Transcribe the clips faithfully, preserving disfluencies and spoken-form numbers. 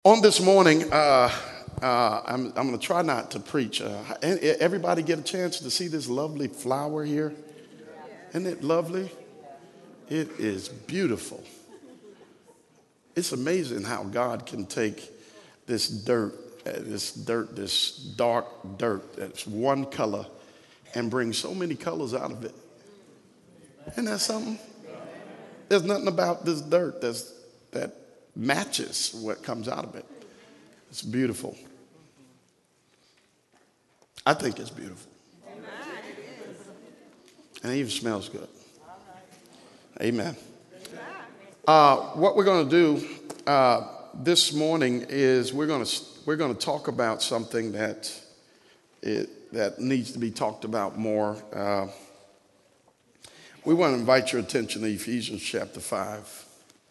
On this morning, uh, uh, I'm, I'm going to try not to preach. Uh, everybody get a chance to see this lovely flower here? Isn't it lovely? It is beautiful. It's amazing how God can take this dirt, uh, this dirt, this dark dirt that's one color and bring so many colors out of it. Isn't that something? There's nothing about this dirt that's, that matches what comes out of it. It's beautiful. I think it's beautiful. And it even smells good. Amen. Uh, what we're going to do uh, this morning is we're going to we're going to talk about something that it, that needs to be talked about more. Uh, we want to invite your attention to Ephesians chapter five.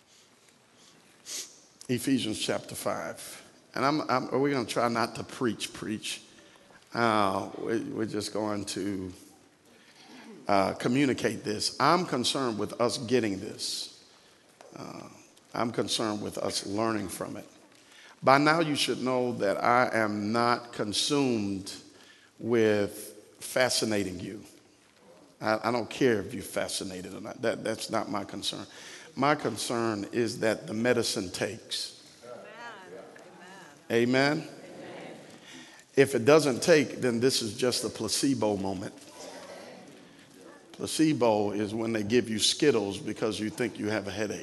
Ephesians chapter five. And I'm, I'm, we're going to try not to preach, preach. Uh, we, we're just going to uh, communicate this. I'm concerned with us getting this. Uh, I'm concerned with us learning from it. By now you should know that I am not consumed with fascinating you. I, I don't care if you're fascinated or not. That, that's not my concern. My concern is that the medicine takes. Amen. Amen. If it doesn't take, then this is just a placebo moment. Placebo is when they give you Skittles because you think you have a headache.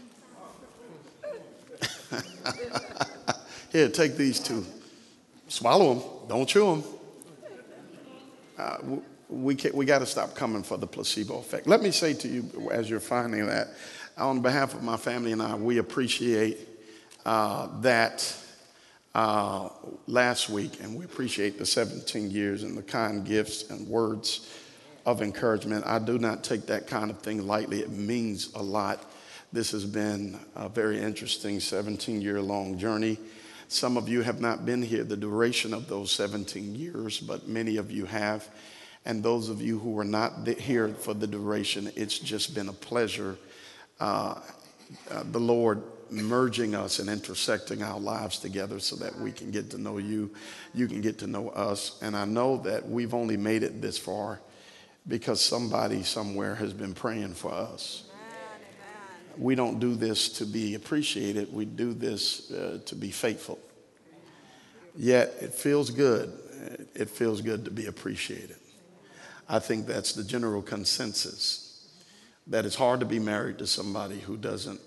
Here, take these two. Swallow them. Don't chew them. Uh, we can, we got to stop coming for the placebo effect. Let me say to you, as you're finding that, on behalf of my family and I, we appreciate uh, that. Uh, last week, and we appreciate the seventeen years and the kind gifts and words of encouragement. I do not take that kind of thing lightly. It means a lot. This has been a very interesting seventeen-year-long journey. Some of you have not been here the duration of those seventeen years, but many of you have. And those of you who were not here for the duration, it's just been a pleasure. Uh, uh, the Lord merging us and intersecting our lives together so that we can get to know you, you can get to know us. And I know that we've only made it this far because somebody somewhere has been praying for us. Amen. We don't do this to be appreciated. We do this uh, to be faithful. Yet it feels good. It feels good to be appreciated. I think that's the general consensus, that it's hard to be married to somebody who doesn't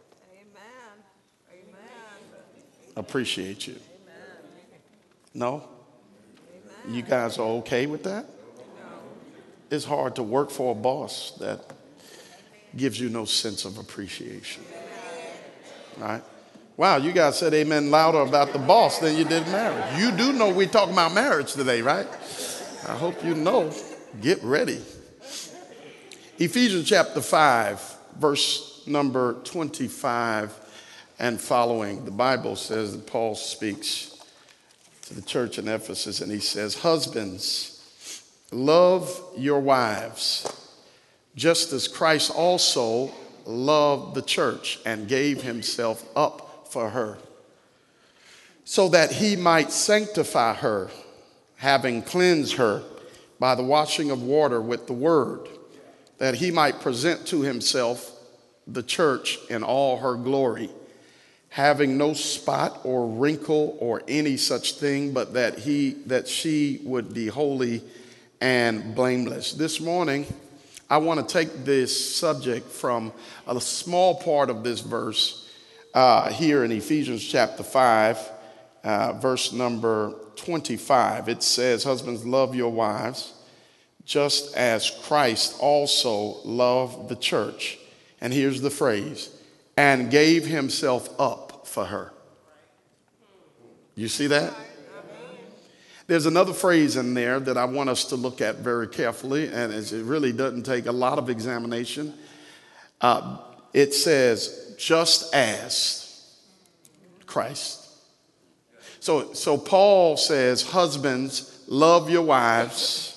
appreciate you. Amen. No? Amen. You guys are okay with that? No. It's hard to work for a boss that gives you no sense of appreciation. Right? Wow, you guys said amen louder about the boss than you did marriage. You do know we're talking about marriage today, right? I hope you know. Get ready. Ephesians chapter five, verse number twenty-five and following. The Bible says that Paul speaks to the church in Ephesus and he says, husbands, love your wives, just as Christ also loved the church and gave himself up for her, so that he might sanctify her, having cleansed her by the washing of water with the word, that he might present to himself the church in all her glory, having no spot or wrinkle or any such thing, but that he that she would be holy and blameless. This morning, I want to take this subject from a small part of this verse uh, here in Ephesians chapter five, uh, verse number twenty-five. It says, husbands, love your wives, just as Christ also loved the church. And here's the phrase, and gave himself up for her. You see that? There's another phrase in there that I want us to look at very carefully, and it really doesn't take a lot of examination. Uh, it says, just as Christ. So, so Paul says, husbands, love your wives,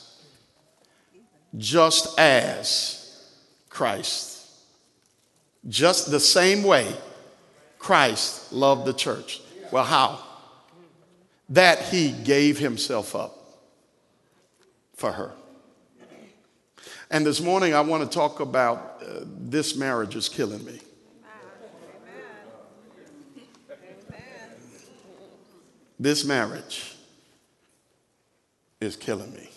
just as Christ. Just the same way Christ loved the church. Well, how? That he gave himself up for her. And this morning I want to talk about uh, this marriage is killing me. This marriage is killing me.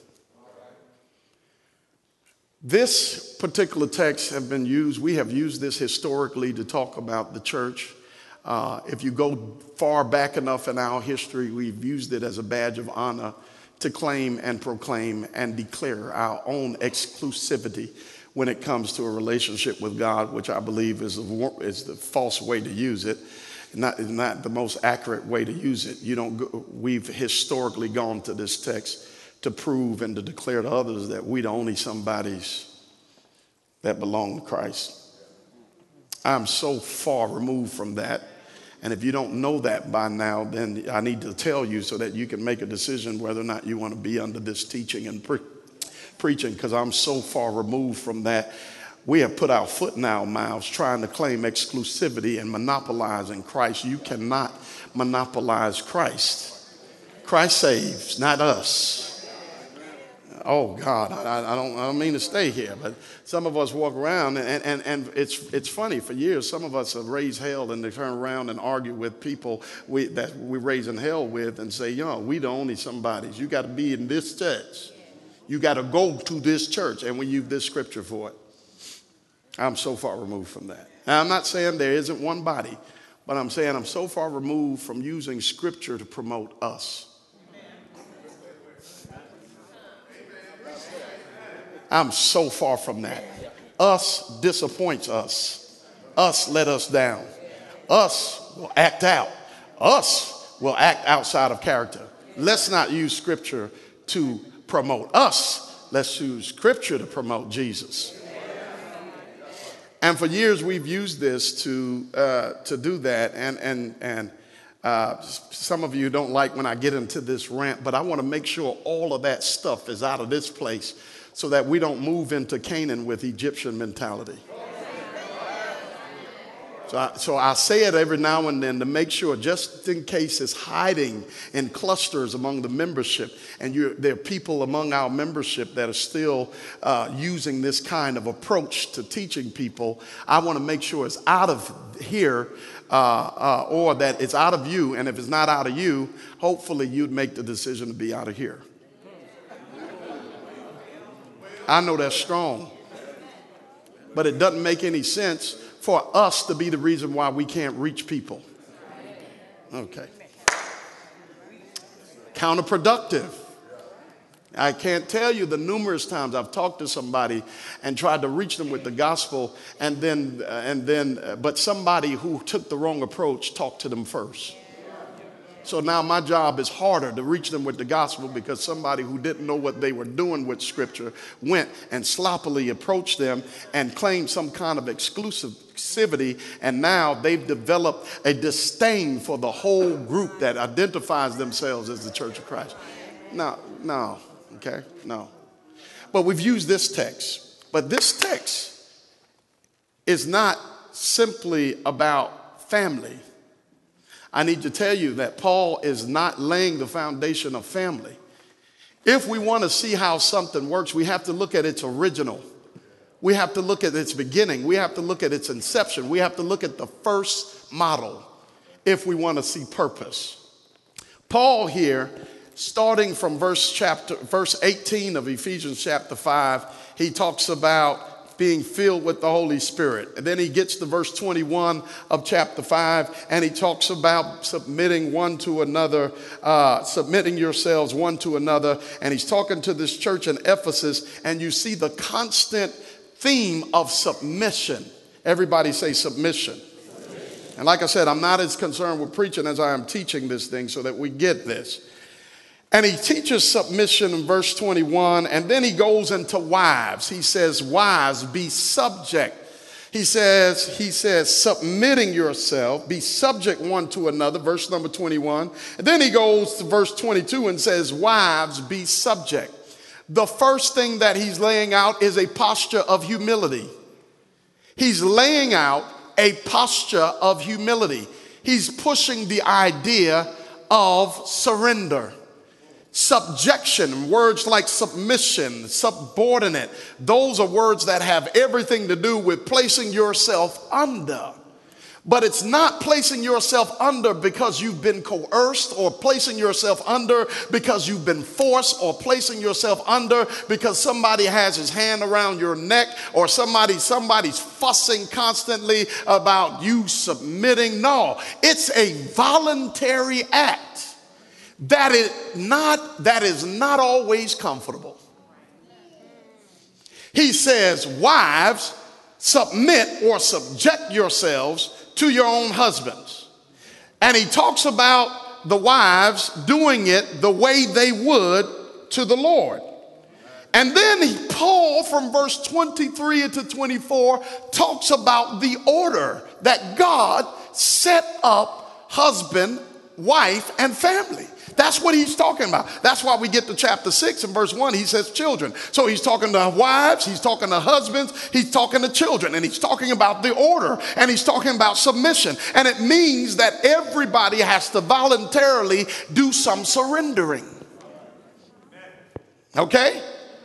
This particular text have been used, we have used this historically to talk about the church. Uh, if you go far back enough in our history, we've used it as a badge of honor to claim and proclaim and declare our own exclusivity when it comes to a relationship with God, which I believe is the, is the false way to use it, not, not the most accurate way to use it. You don't go, we've historically gone to this text to prove and to declare to others that we the only somebodies that belong to Christ. I'm so far removed from that. And if you don't know that by now, then I need to tell you so that you can make a decision whether or not you want to be under this teaching and pre- preaching, because I'm so far removed from that. We have put our foot in our mouths trying to claim exclusivity and monopolizing Christ. You cannot monopolize Christ. Christ saves, not us. Oh God, I, I don't. I don't mean to stay here, but some of us walk around, and, and, and it's it's funny. For years, some of us have raised hell, and they turn around and argue with people we, that we're raising hell with, and say, "Yo, we the only somebodies. You got to be in this church. You got to go to this church," and we use this scripture for it. I'm so far removed from that. Now, I'm not saying there isn't one body, but I'm saying I'm so far removed from using scripture to promote us. I'm so far from that. Us disappoints us. Us let us down. Us will act out. Us will act outside of character. Let's not use scripture to promote us. Let's use scripture to promote Jesus. And for years we've used this to uh, to do that. And and and uh, some of you don't like when I get into this rant, but I want to make sure all of that stuff is out of this place, so that we don't move into Canaan with Egyptian mentality. So I, so I say it every now and then to make sure, just in case it's hiding in clusters among the membership, and you're, there are people among our membership that are still uh, using this kind of approach to teaching people. I want to make sure it's out of here, uh, uh, or that it's out of you. And if it's not out of you, hopefully you'd make the decision to be out of here. I know that's strong, but it doesn't make any sense for us to be the reason why we can't reach people. Okay. Counterproductive. I can't tell you the numerous times I've talked to somebody and tried to reach them with the gospel, and then, uh, and then, uh, but somebody who took the wrong approach talked to them first. So now my job is harder to reach them with the gospel, because somebody who didn't know what they were doing with scripture went and sloppily approached them and claimed some kind of exclusivity, and now they've developed a disdain for the whole group that identifies themselves as the Church of Christ. No, no, okay, no. But we've used this text, but this text is not simply about family. I need to tell you that Paul is not laying the foundation of family. If we want to see how something works, we have to look at its original. We have to look at its beginning. We have to look at its inception. We have to look at the first model if we want to see purpose. Paul here, starting from verse chapter, verse eighteen of Ephesians chapter five, he talks about being filled with the Holy Spirit. And then he gets to verse twenty-one of chapter five, and he talks about submitting one to another, uh, submitting yourselves one to another. And he's talking to this church in Ephesus, and you see the constant theme of submission. Everybody say submission. Submission. And like I said, I'm not as concerned with preaching as I am teaching this thing, so that we get this. And he teaches submission in verse twenty-one, and then he goes into wives. He says, wives, be subject. He says, he says, submitting yourself, be subject one to another, verse number twenty-one. And then he goes to verse twenty-two and says, wives, be subject. The first thing that he's laying out is a posture of humility. He's laying out a posture of humility. he's pushing the idea of surrender, subjection. Words like submission, subordinate, those are words that have everything to do with placing yourself under. But it's not placing yourself under because you've been coerced, or placing yourself under because you've been forced, or placing yourself under because somebody has his hand around your neck, or somebody somebody's fussing constantly about you submitting. No, it's a voluntary act that is not that is not always comfortable. He says, wives, submit or subject yourselves to your own husbands. And he talks about the wives doing it the way they would to the Lord. And then he, Paul, from verse twenty-three to twenty-four, talks about the order that God set up husband, wife, and family. That's what he's talking about. That's why we get to chapter six and verse one. He says children. So he's talking to wives, he's talking to husbands, he's talking to children, and he's talking about the order, and he's talking about submission. And it means that everybody has to voluntarily do some surrendering. Okay?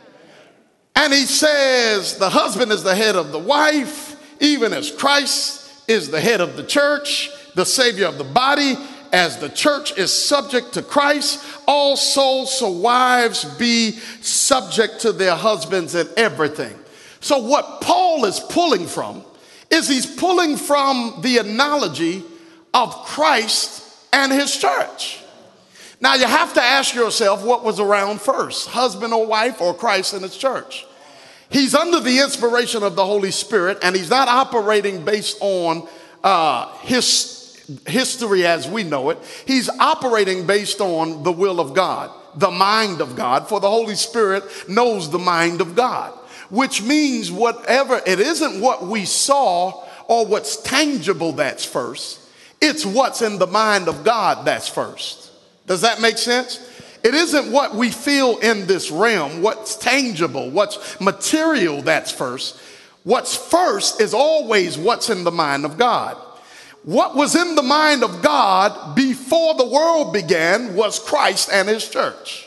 And he says the husband is the head of the wife, even as Christ is the head of the church, the savior of the body. As the church is subject to Christ, also so wives be subject to their husbands in everything. So what Paul is pulling from is he's pulling from the analogy of Christ and his church. Now you have to ask yourself, what was around first, husband or wife, or Christ and his church? He's under the inspiration of the Holy Spirit, and he's not operating based on uh, his history as we know it. He's operating based on the will of God, the mind of God, for the Holy Spirit knows the mind of God, which means whatever, it isn't what we saw or what's tangible that's first. It's what's in the mind of God that's first. Does that make sense? It isn't what we feel in this realm, what's tangible, what's material that's first. What's first is always what's in the mind of God. What was in the mind of God before the world began was Christ and his church.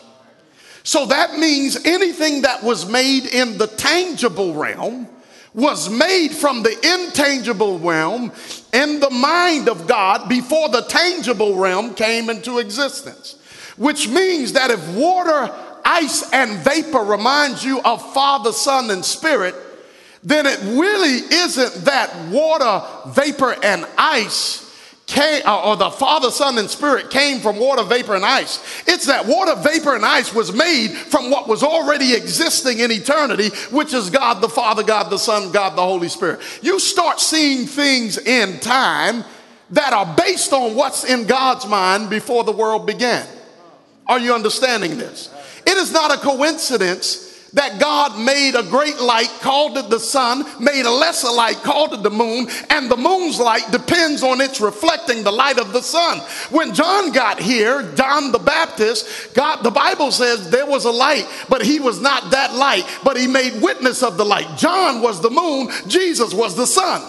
So that means anything that was made in the tangible realm was made from the intangible realm in the mind of God before the tangible realm came into existence. Which means that if water, ice, and vapor reminds you of Father, Son, and Spirit, then it really isn't that water, vapor, and ice came, or the Father, Son, and Spirit came from water, vapor, and ice. It's that water, vapor, and ice was made from what was already existing in eternity, which is God the Father, God the Son, God the Holy Spirit. You start seeing things in time that are based on what's in God's mind before the world began. Are you understanding this? It is not a coincidence that God made a great light, called it the sun, made a lesser light, called it the moon, and the moon's light depends on its reflecting the light of the sun. When John got here, John the Baptist, God, the Bible says there was a light, but he was not that light, but he made witness of the light. John was the moon, Jesus was the sun.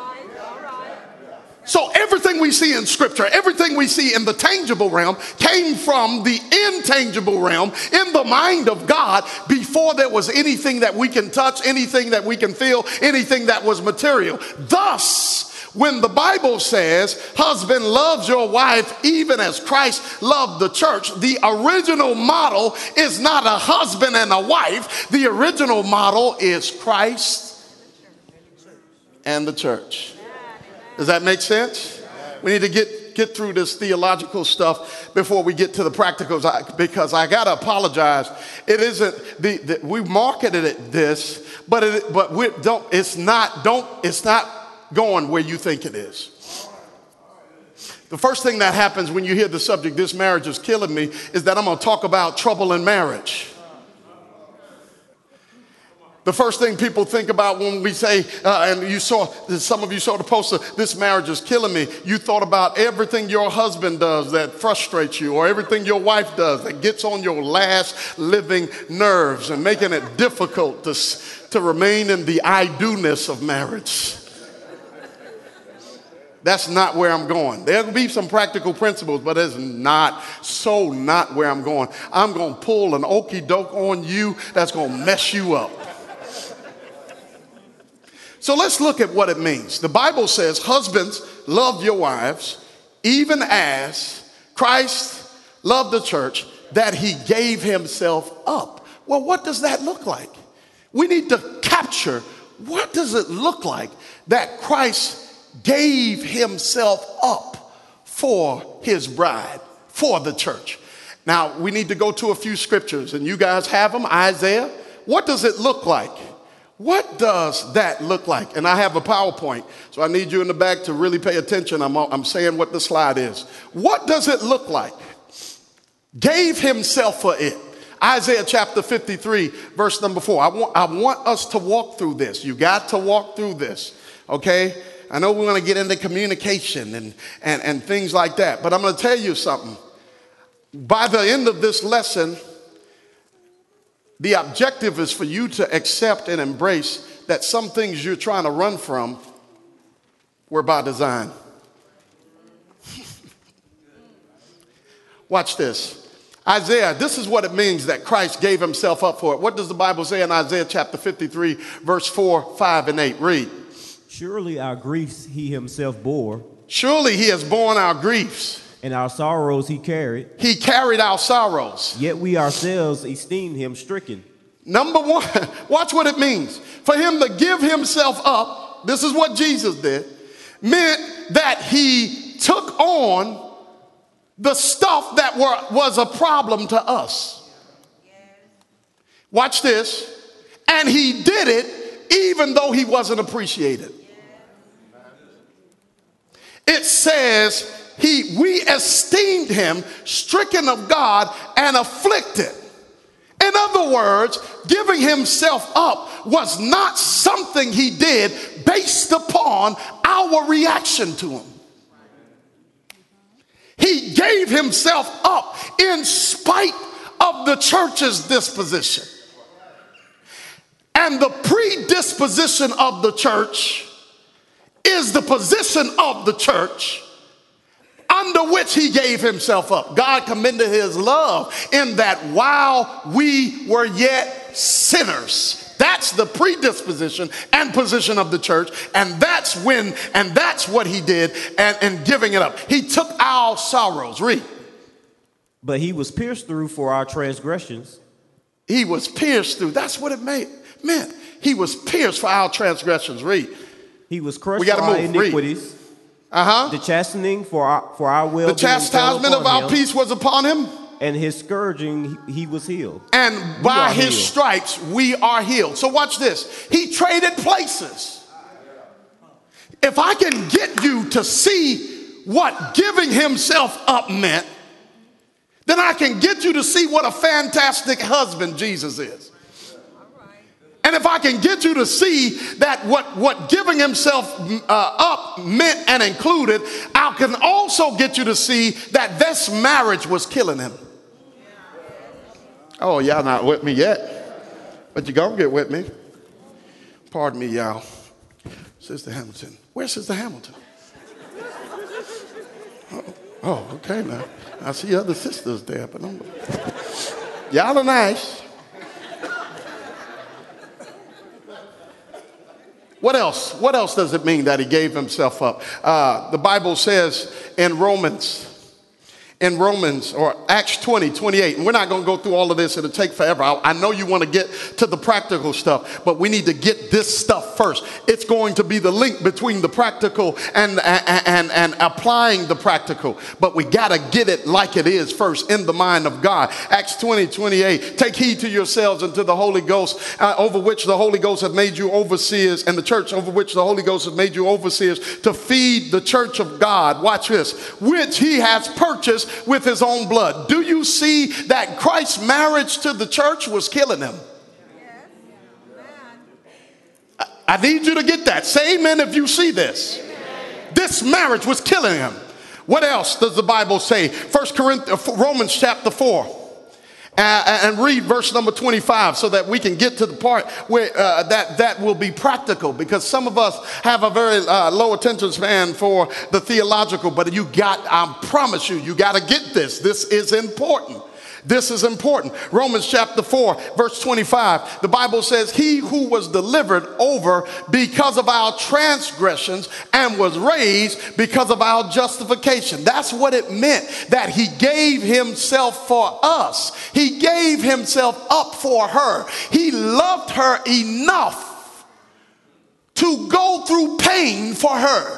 So everything we see in scripture, everything we see in the tangible realm came from the intangible realm in the mind of God before there was anything that we can touch, anything that we can feel, anything that was material. Thus, when the Bible says, husband loves your wife even as Christ loved the church, the original model is not a husband and a wife. The original model is Christ and the church. Does that make sense? We need to get, get through this theological stuff before we get to the practicals, because I got to apologize. It isn't, the, the we marketed it this, but it, but we don't, it's not, don't, it's not going where you think it is. The first thing that happens when you hear the subject, this marriage is killing me, is that I'm going to talk about trouble in marriage. The first thing people think about when we say, uh, and you saw, some of you saw the poster, this marriage is killing me. You thought about everything your husband does that frustrates you, or everything your wife does that gets on your last living nerves and making it difficult to, to remain in the I do-ness of marriage. That's not where I'm going. There'll be some practical principles, but it's not so not where I'm going. I'm going to pull an okie doke on you that's going to mess you up. So let's look at what it means. The Bible says, husbands, love your wives, even as Christ loved the church, that he gave himself up. Well, what does that look like? We need to capture, what does it look like that Christ gave himself up for his bride, for the church? Now, we need to go to a few scriptures, and you guys have them. Isaiah, what does it look like? What does that look like? And I have a PowerPoint, so I need you in the back to really pay attention. I'm, I'm saying what the slide is. What does it look like? Gave himself for it. Isaiah chapter fifty-three, verse number four. I want, I want us to walk through this. You got to walk through this, okay? I know we want to get into communication and, and, and things like that, but I'm going to tell you something. By the end of this lesson, the objective is for you to accept and embrace that some things you're trying to run from were by design. Watch this. Isaiah, this is what it means that Christ gave himself up for it. What does the Bible say in Isaiah chapter fifty-three, verse four, five, and eight? Read. Surely our griefs he himself bore. Surely he has borne our griefs. And our sorrows he carried. He carried our sorrows. Yet we ourselves esteemed him stricken. Number one, watch what it means. For him to give himself up, this is what Jesus did, meant that he took on the stuff that were, was a problem to us. Watch this. And he did it even though he wasn't appreciated. It says he we esteemed him stricken of God and afflicted. In other words, giving himself up was not something he did based upon our reaction to him. He gave himself up in spite of the church's disposition. And the predisposition of the church is the position of the church under which he gave himself up. God commended his love in that while we were yet sinners. That's the predisposition and position of the church. And that's when, and that's what he did and, and giving it up. He took our sorrows. Read. But he was pierced through for our transgressions. He was pierced through. That's what it made, meant. He was pierced for our transgressions. Read. He was crushed We for gotta our move. iniquities. Read. Uh-huh. The chastening for our, for our will. The chastisement of our peace was upon him. And his scourging, he, he was healed. And by his healed. stripes, we are healed. So watch this. He traded places. If I can get you to see what giving himself up meant, then I can get you to see what a fantastic husband Jesus is. And if I can get you to see that what, what giving himself uh, up meant and included, I can also get you to see that this marriage was killing him. Oh, y'all not with me yet, but you're going to get with me. Pardon me, y'all. Sister Hamilton. Where's Sister Hamilton? Oh, oh, okay now. I see other sisters there, but I'm... y'all are nice. What else? What else does it mean that he gave himself up? Uh, the Bible says in Romans, in Romans or Acts twenty, twenty-eight, and we're not going to go through all of this. It'll take forever. I, I know you want to get to the practical stuff, but we need to get this stuff first. It's going to be the link between the practical and, and, and, and applying the practical, but we got to get it like it is first in the mind of God. Acts twenty, twenty-eight, take heed to yourselves and to the Holy Ghost, uh, over which the Holy Ghost hath made you overseers, and the church over which the Holy Ghost hath made you overseers, to feed the church of God. Watch this, which he has purchased with his own blood. Do you see that Christ's marriage to the church was killing him? I, I need you to get that. Say amen if you see this. This marriage was killing him. What else does the Bible say? First Corinthians, Romans chapter four Uh, and read verse number twenty-five so that we can get to the part where uh, that, that will be practical, because some of us have a very uh, low attention span for the theological, but you got, I promise you, you got to get this. This is important. This is important. Romans chapter four, verse twenty-five, the Bible says, he who was delivered over because of our transgressions and was raised because of our justification. That's what it meant, that he gave himself for us. He gave himself up for her. He loved her enough to go through pain for her.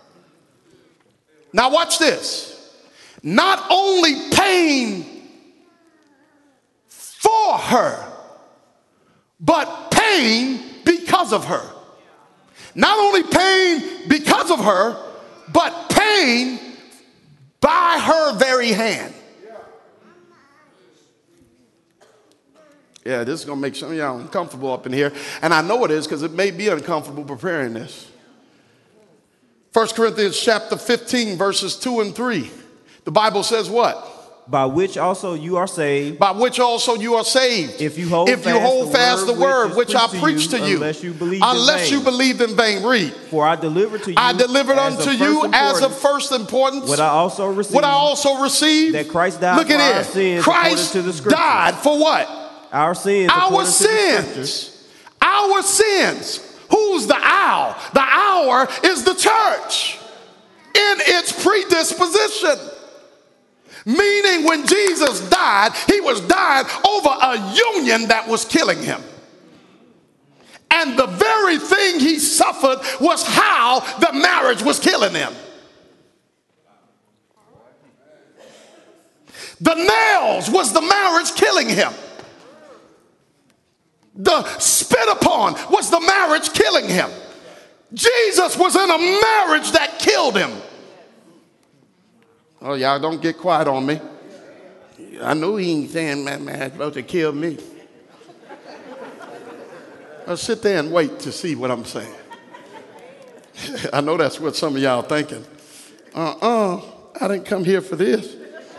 Now watch this. Not only pain for her, but pain because of her. Not only pain because of her, but pain by her very hand. Yeah, this is going to make some of y'all uncomfortable up in here. And I know it is, because it may be uncomfortable preparing this. First Corinthians chapter fifteen, verses two and three. The Bible says what? By which also you are saved. By which also you are saved. If you hold, if you fast, hold the fast the word which, which I to preached you, to you. Unless you believed unless in you vain. believed in vain. Read. For I delivered to you. I delivered as unto of you first as of importance first importance. What I also received. What I also received. That Christ died Look for at our it. sins Christ according to the scriptures. died for what? Our sins. Our according to the sins. scriptures. Our sins. Who's the owl? The hour is the church in its predisposition. Meaning when Jesus died, he was dying over a union that was killing him. And the very thing he suffered was how the marriage was killing him. The nails was the marriage killing him. The spit upon was the marriage killing him. Jesus was in a marriage that killed him. Oh, y'all don't get quiet on me. I know he ain't saying that man's supposed to kill me. I'll sit there and wait to see what I'm saying. I know that's what some of y'all thinking. Uh-uh, I didn't come here for this.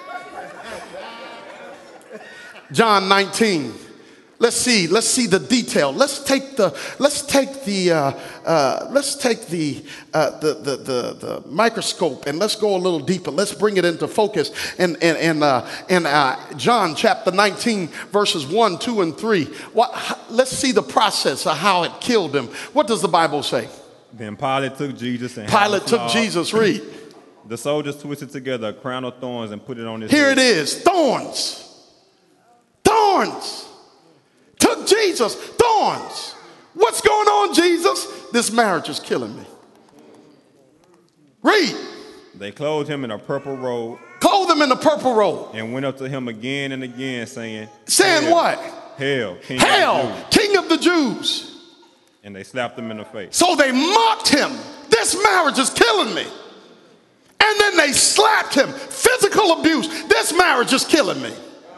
John nineteen. Let's see. Let's see the detail. Let's take the. Let's take the. Uh, uh, let's take the, uh, the, the the the microscope and let's go a little deeper. Let's bring it into focus. And and and uh, in uh, John chapter nineteen, verses one, two, and three. What? Let's see the process of how it killed him. What does the Bible say? Then Pilate took Jesus and Pilate took Jesus. Read. The soldiers twisted together a crown of thorns and put it on his Here head. it is. Thorns. Thorns. Took Jesus. Thorns. What's going on, Jesus? This marriage is killing me. Read. They clothed him in a purple robe. Clothed him in a purple robe. And went up to him again and again, saying, Saying Hail, what? Hail, King Hail, of the Jews. King of the Jews. And they slapped him in the face. So they mocked him. This marriage is killing me. And then they slapped him. Physical abuse. This marriage is killing me.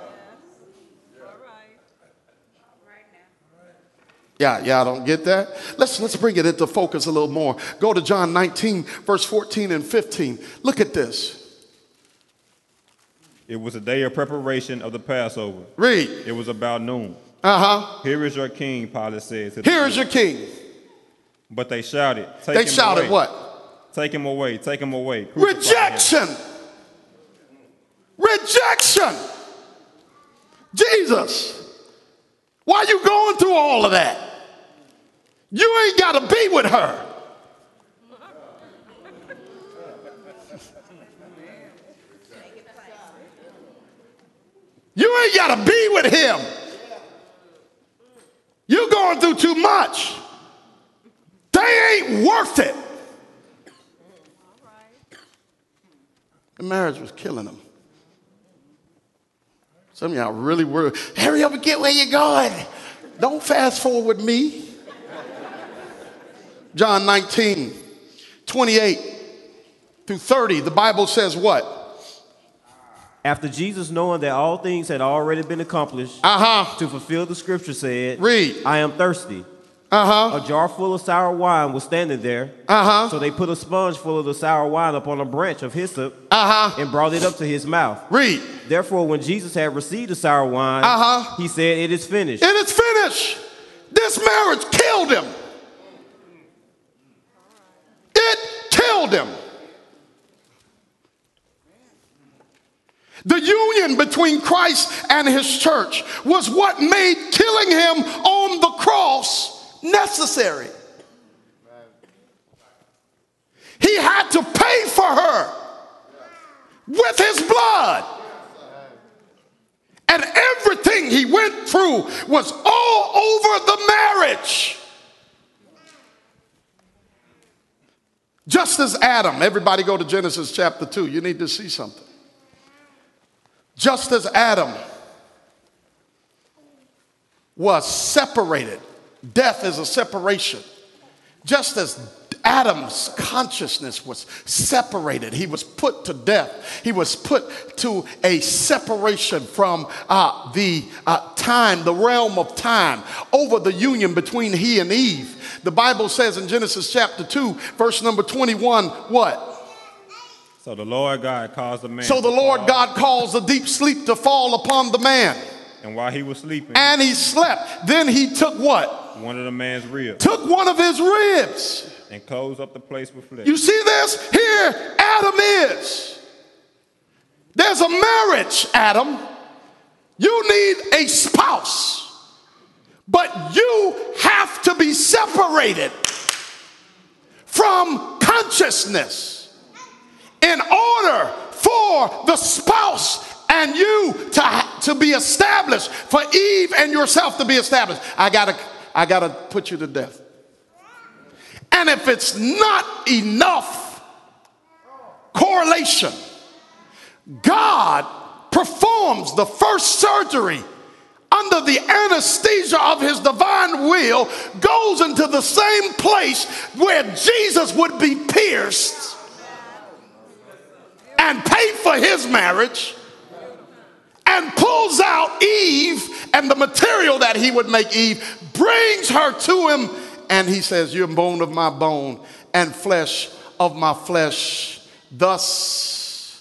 Yeah, y'all don't get that? Let's, let's bring it into focus a little more. Go to John nineteen, verse fourteen and fifteen. Look at this. It was a day of preparation of the Passover. Read. It was about noon. Uh-huh. Here is your king, Pilate said. to the Here is Jews. your king. But they shouted, Take They him shouted away. what? Take him away, take him away. Crucify him." Rejection. Rejection. Jesus. Why are you going through all of that? You ain't got to be with her. You ain't got to be with him. You're going through too much. They ain't worth it. The marriage was killing them. Some of y'all really were. Hurry up and get where you're going. Don't fast forward me. John nineteen, twenty-eight through thirty, the Bible says what? After Jesus, knowing that all things had already been accomplished, Uh-huh. to fulfill the scripture, said, Read. I am thirsty. Uh-huh. A jar full of sour wine was standing there. Uh-huh. So they put a sponge full of the sour wine upon a branch of hyssop Uh-huh. and brought it up to his mouth. Read. Therefore, when Jesus had received the sour wine, Uh-huh. he said, "It is finished." It is finished. This marriage killed him. It killed him. The union between Christ and his church was what made killing him on the cross necessary. He had to pay for her with his blood. And everything he went through was all over the marriage. Just as Adam, everybody go to Genesis chapter two. You need to see something. Just as Adam was separated, death is a separation. Just as Adam's consciousness was separated, he was put to death. He was put to a separation from uh, the uh, time, the realm of time, over the union between he and Eve. The Bible says in Genesis chapter two, verse number twenty-one, what? So the Lord God caused the man. So the to Lord fall, God caused a deep sleep to fall upon the man. And while he was sleeping, And he slept. Then he took what? one of the man's ribs, Took one of his ribs. and closed up the place with flesh. You see this? Here Adam is. There's a marriage, Adam. You need a spouse. But you have to be separated from consciousness in order for the spouse and you to, to be established, for Eve and yourself to be established. I gotta, I gotta put you to death. And if it's not enough correlation, God performs the first surgery under the anesthesia of his divine will, goes into the same place where Jesus would be pierced and pay for his marriage, and pulls out Eve and the material that he would make Eve, brings her to him, and he says, "You're bone of my bone and flesh of my flesh." Thus,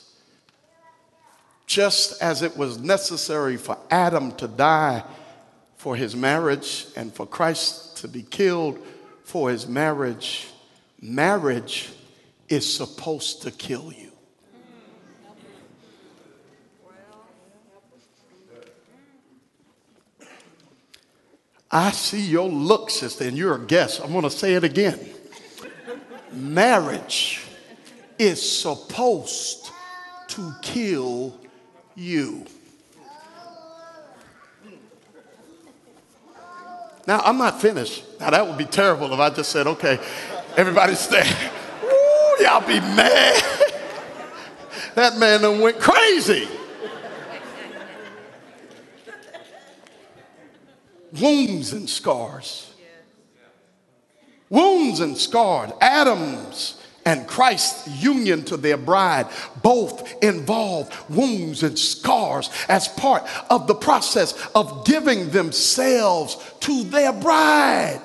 just as it was necessary for Adam to die for his marriage and for Christ to be killed for his marriage, marriage is supposed to kill you. I see your look, sister, and you're a guest. I'm going to say it again. Marriage is supposed to kill you. Now, I'm not finished. Now, that would be terrible if I just said, okay, everybody stay. Woo, y'all be mad. That man done went crazy. Wounds and scars. Wounds and scars. Adam's and Christ's union to their bride both involve wounds and scars as part of the process of giving themselves to their bride.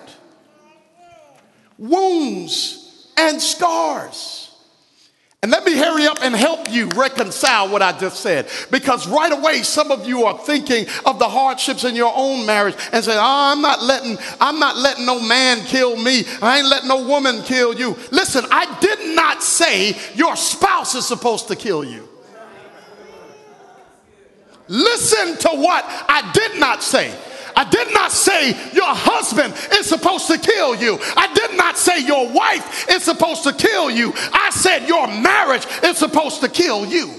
Wounds and scars. And let me hurry up and help you reconcile what I just said. Because right away, some of you are thinking of the hardships in your own marriage and saying, oh, I'm not letting, I'm not letting no man kill me. I ain't letting no woman kill you. Listen, I did not say your spouse is supposed to kill you. Listen to what I did not say. I did not say your husband is supposed to kill you. I did not say your wife is supposed to kill you. I said your marriage is supposed to kill you.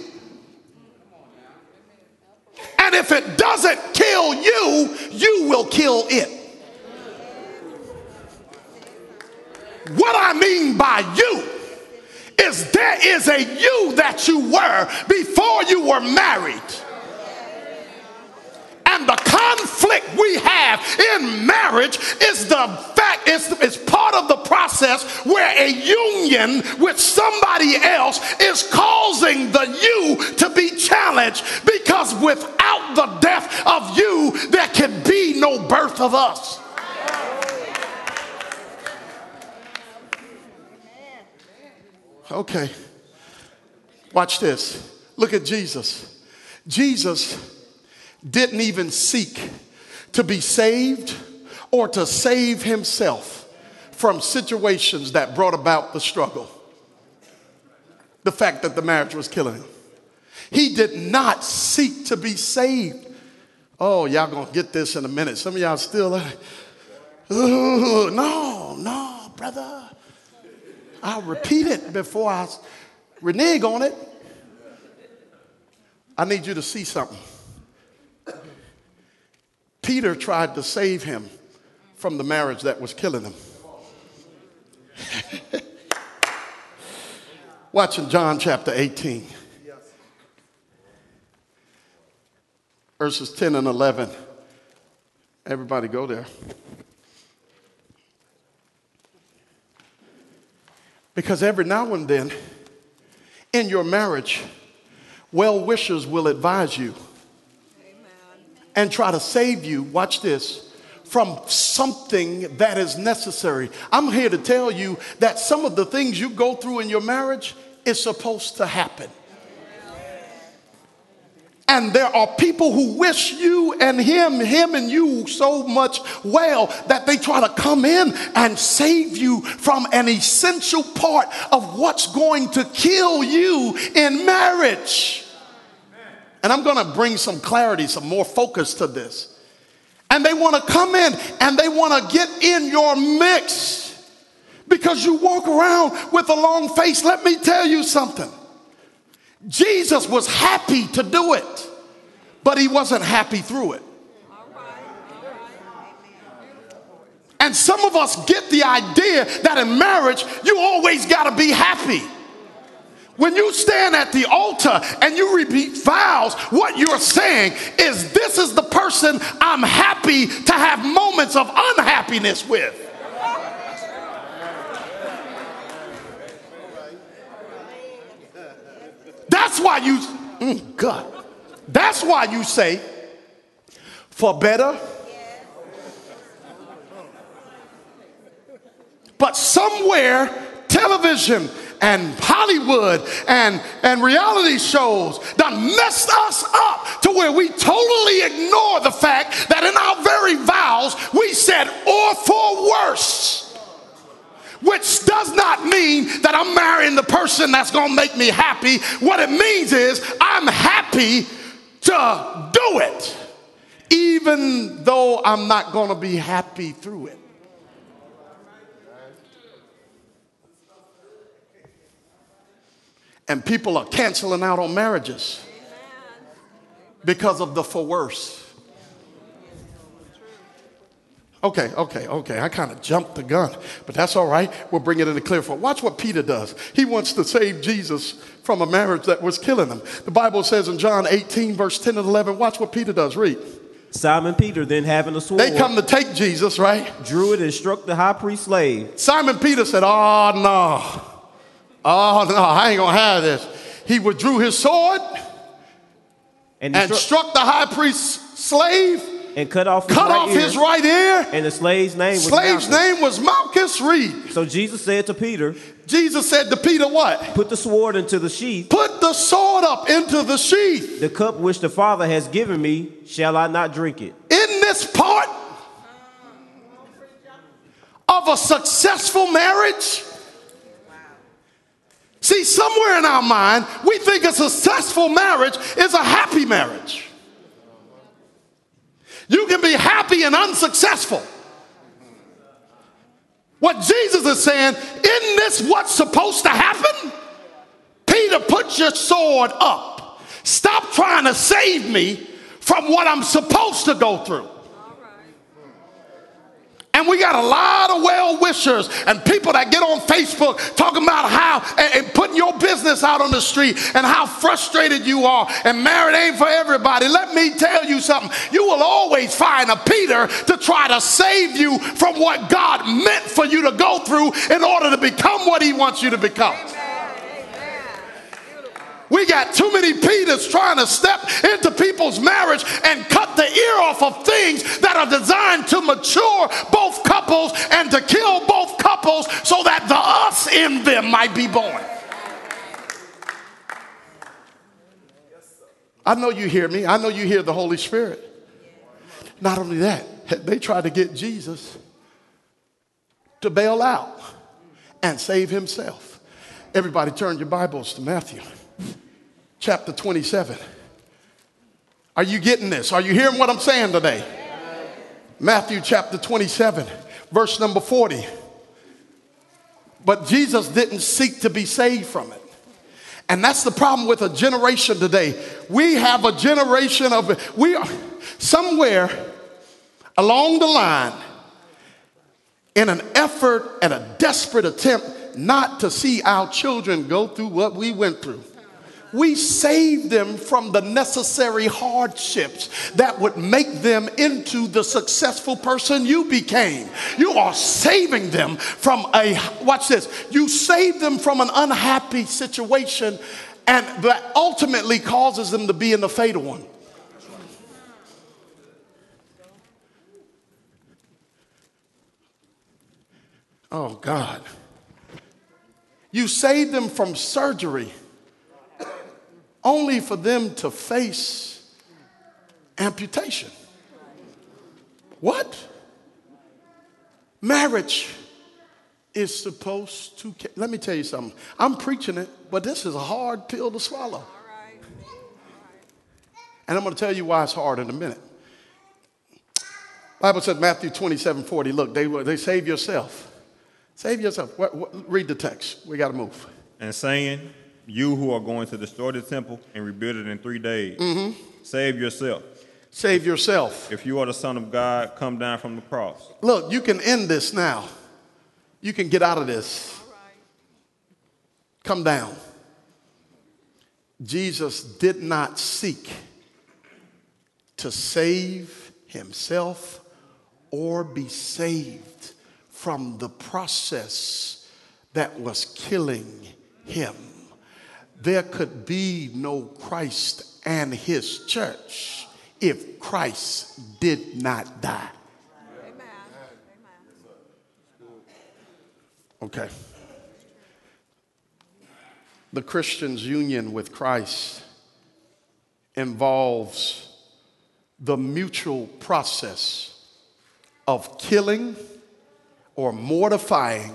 And if it doesn't kill you, you will kill it. What I mean by you is there is a you that you were before you were married. And the conflict we have in marriage is the fact, it's, it's part of the process where a union with somebody else is causing the you to be challenged, because without the death of you, there can be no birth of us. Okay, watch this. Look at Jesus. Jesus didn't even seek to be saved or to save himself from situations that brought about the struggle. The fact that the marriage was killing him. He did not seek to be saved. Oh, y'all gonna get this in a minute. Some of y'all still like, oh, no, no, brother. I'll repeat it before I renege on it. I need you to see something. Peter tried to save him from the marriage that was killing him. Watch in John chapter eighteen. Verses ten and eleven. Everybody go there. Because every now and then in your marriage, well-wishers will advise you and try to save you, watch this, from something that is necessary. I'm here to tell you that some of the things you go through in your marriage is supposed to happen. And there are people who wish you and him, him and you so much well that they try to come in and save you from an essential part of what's going to kill you in marriage. And I'm going to bring some clarity, some more focus to this. And they want to come in and they want to get in your mix because you walk around with a long face. Let me tell you something. Jesus was happy to do it, but he wasn't happy through it. And some of us get the idea that in marriage, you always got to be happy. When you stand at the altar and you repeat vows, what you're saying is, this is the person I'm happy to have moments of unhappiness with. That's why you, mm, God, that's why you say, for better. But somewhere, television and Hollywood and, and reality shows done messed us up to where we totally ignore the fact that in our very vows we said, or for worse. Which does not mean that I'm marrying the person that's going to make me happy. What it means is I'm happy to do it, even though I'm not going to be happy through it. And people are canceling out on marriages because of the for worse. Okay, okay, okay. I kind of jumped the gun, but that's all right. We'll bring it in the clear for. Watch what Peter does. He wants to save Jesus from a marriage that was killing him. The Bible says in John eighteen, verse ten and eleven, watch what Peter does. Read. Simon Peter, then having a sword, they come to take Jesus, right? Drew it and struck the high priest's slave. Simon Peter said, oh, no. Oh, no, I ain't going to have this. He withdrew his sword and, and struck, struck the high priest's slave. And cut off his, cut right, off ear, his right ear. And the slave's name was slave's Malchus. name was Malchus. Read. So Jesus said to Peter. Jesus said to Peter what? Put the sword into the sheath. Put the sword up into the sheath. The cup which the Father has given me, shall I not drink it? In this part of a successful marriage, see, somewhere in our mind, we think a successful marriage is a happy marriage. You can be happy and unsuccessful. What Jesus is saying, isn't this what's supposed to happen? Peter, put your sword up. Stop trying to save me from what I'm supposed to go through. And we got a lot of well-wishers and people that get on Facebook talking about how and, and putting your business out on the street and how frustrated you are and marriage ain't for everybody. Let me tell you something. You will always find a Peter to try to save you from what God meant for you to go through in order to become what he wants you to become. We got too many Peters trying to step into people's marriage and cut the ear off of things that are designed to mature both couples and to kill both couples so that the us in them might be born. I know you hear me. I know you hear the Holy Spirit. Not only that, they tried to get Jesus to bail out and save himself. Everybody turn your Bibles to Matthew chapter twenty-seven. Are you getting this? Are you hearing what I'm saying today? Matthew chapter twenty-seven, verse number forty. But Jesus didn't seek to be saved from it. And that's the problem with a generation today. We have a generation of, we are somewhere along the line in an effort and a desperate attempt not to see our children go through what we went through. We saved them from the necessary hardships that would make them into the successful person you became. You are saving them from a, watch this, you saved them from an unhappy situation, and that ultimately causes them to be in the fatal one. Oh God. You saved them from surgery only for them to face amputation. What? Marriage is supposed to, let me tell you something. I'm preaching it, but this is a hard pill to swallow. And I'm going to tell you why it's hard in a minute. Bible said Matthew twenty-seven forty. Look, they, they save yourself. Save yourself. What, what, read the text. We got to move. And saying, you who are going to destroy the temple and rebuild it in three days, mm-hmm. save yourself. Save yourself. If you are the Son of God, come down from the cross. Look, you can end this now. You can get out of this. Come down. Jesus did not seek to save himself or be saved from the process that was killing him. There could be no Christ and his church if Christ did not die. Amen. Okay. The Christian's union with Christ involves the mutual process of killing or mortifying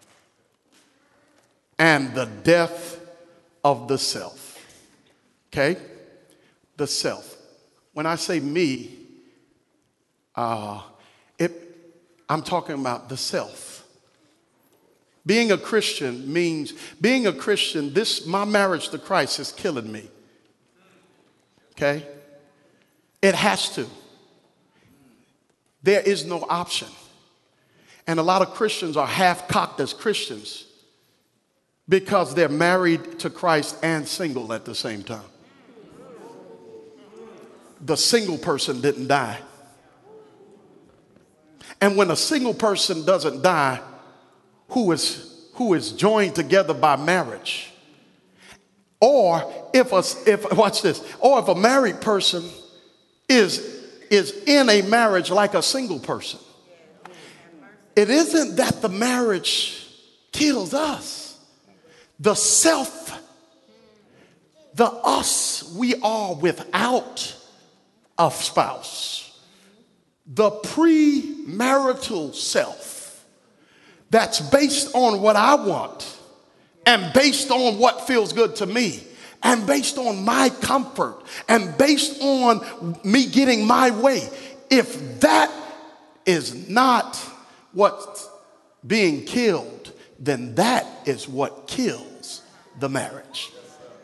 and the death of the self. Okay? The self. When I say me, uh, it, I'm talking about the self. Being a Christian means, being a Christian, this, my marriage to Christ is killing me. Okay? It has to. There is no option. And a lot of Christians are half-cocked as Christians because they're married to Christ and single at the same time. The single person didn't die. And when a single person doesn't die, who is, who is joined together by marriage, or if a, if, watch this, or if a married person is, is in a marriage like a single person, it isn't that the marriage kills us. The self, the us we are without a spouse, the premarital self that's based on what I want and based on what feels good to me and based on my comfort and based on me getting my way. If that is not what's being killed, then that is what kills the marriage.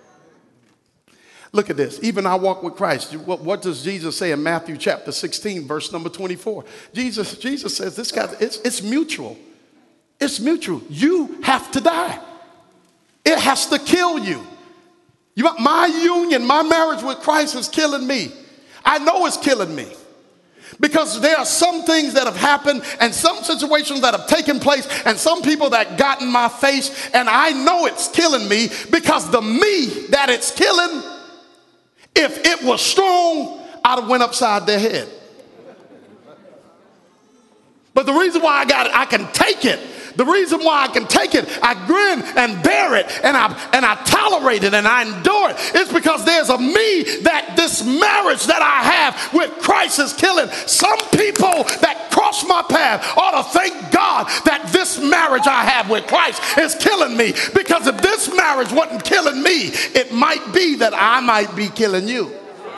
Look at this. Even I walk with Christ. What, what does Jesus say in Matthew chapter sixteen, verse number twenty-four? Jesus, Jesus says this guy, it's, it's mutual. It's mutual. You have to die. It has to kill you. You. My union, my marriage with Christ is killing me. I know it's killing me. Because there are some things that have happened and some situations that have taken place and some people that got in my face, and I know it's killing me because the me that it's killing, if it was strong, I'd have went upside their head. But the reason why I got it, I can take it The reason why I can take it, I grin and bear it, and I and I tolerate it and I endure it, is because there's a me that this marriage that I have with Christ is killing. Some people that cross my path ought to thank God that this marriage I have with Christ is killing me. Because if this marriage wasn't killing me, it might be that I might be killing you.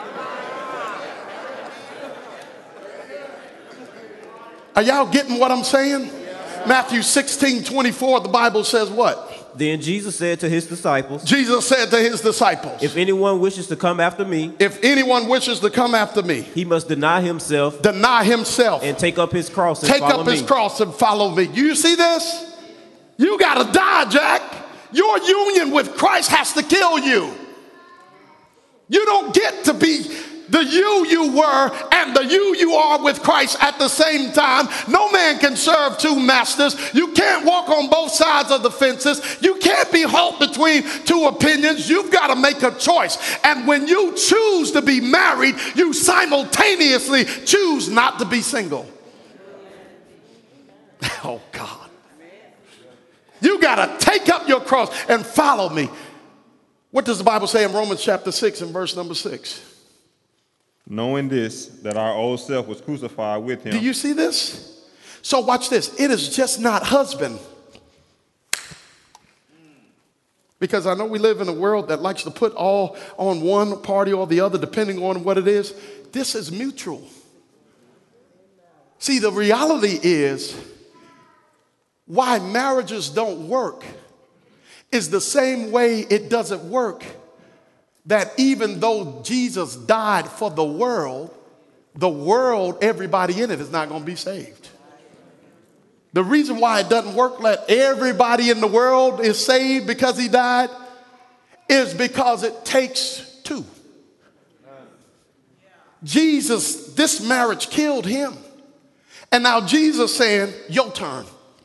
Are y'all getting what I'm saying? Matthew sixteen twenty-four, the Bible says what? Then Jesus said to his disciples, Jesus said to his disciples, if anyone wishes to come after me, if anyone wishes to come after me, he must deny himself, deny himself, and take up his cross and take follow up his me. cross and follow me. You see this? You got to die, Jack. Your union with Christ has to kill you. You don't get to be the you you were and the you you are with Christ at the same time. No man can serve two masters. You can't walk on both sides of the fences. You can't be held between two opinions. You've got to make a choice. And when you choose to be married, you simultaneously choose not to be single. Oh, God. You got to take up your cross and follow me. What does the Bible say in Romans chapter six and verse number six? Knowing this, that our old self was crucified with him. Do you see this? So watch this. It is just not husband. Because I know we live in a world that likes to put all on one party or the other, depending on what it is. This is mutual. See, the reality is why marriages don't work is the same way it doesn't work that even though Jesus died for the world, the world, everybody in it is not going to be saved. The reason why it doesn't work that everybody in the world is saved because he died is because it takes two. Jesus, this marriage killed him. And now Jesus saying, your turn.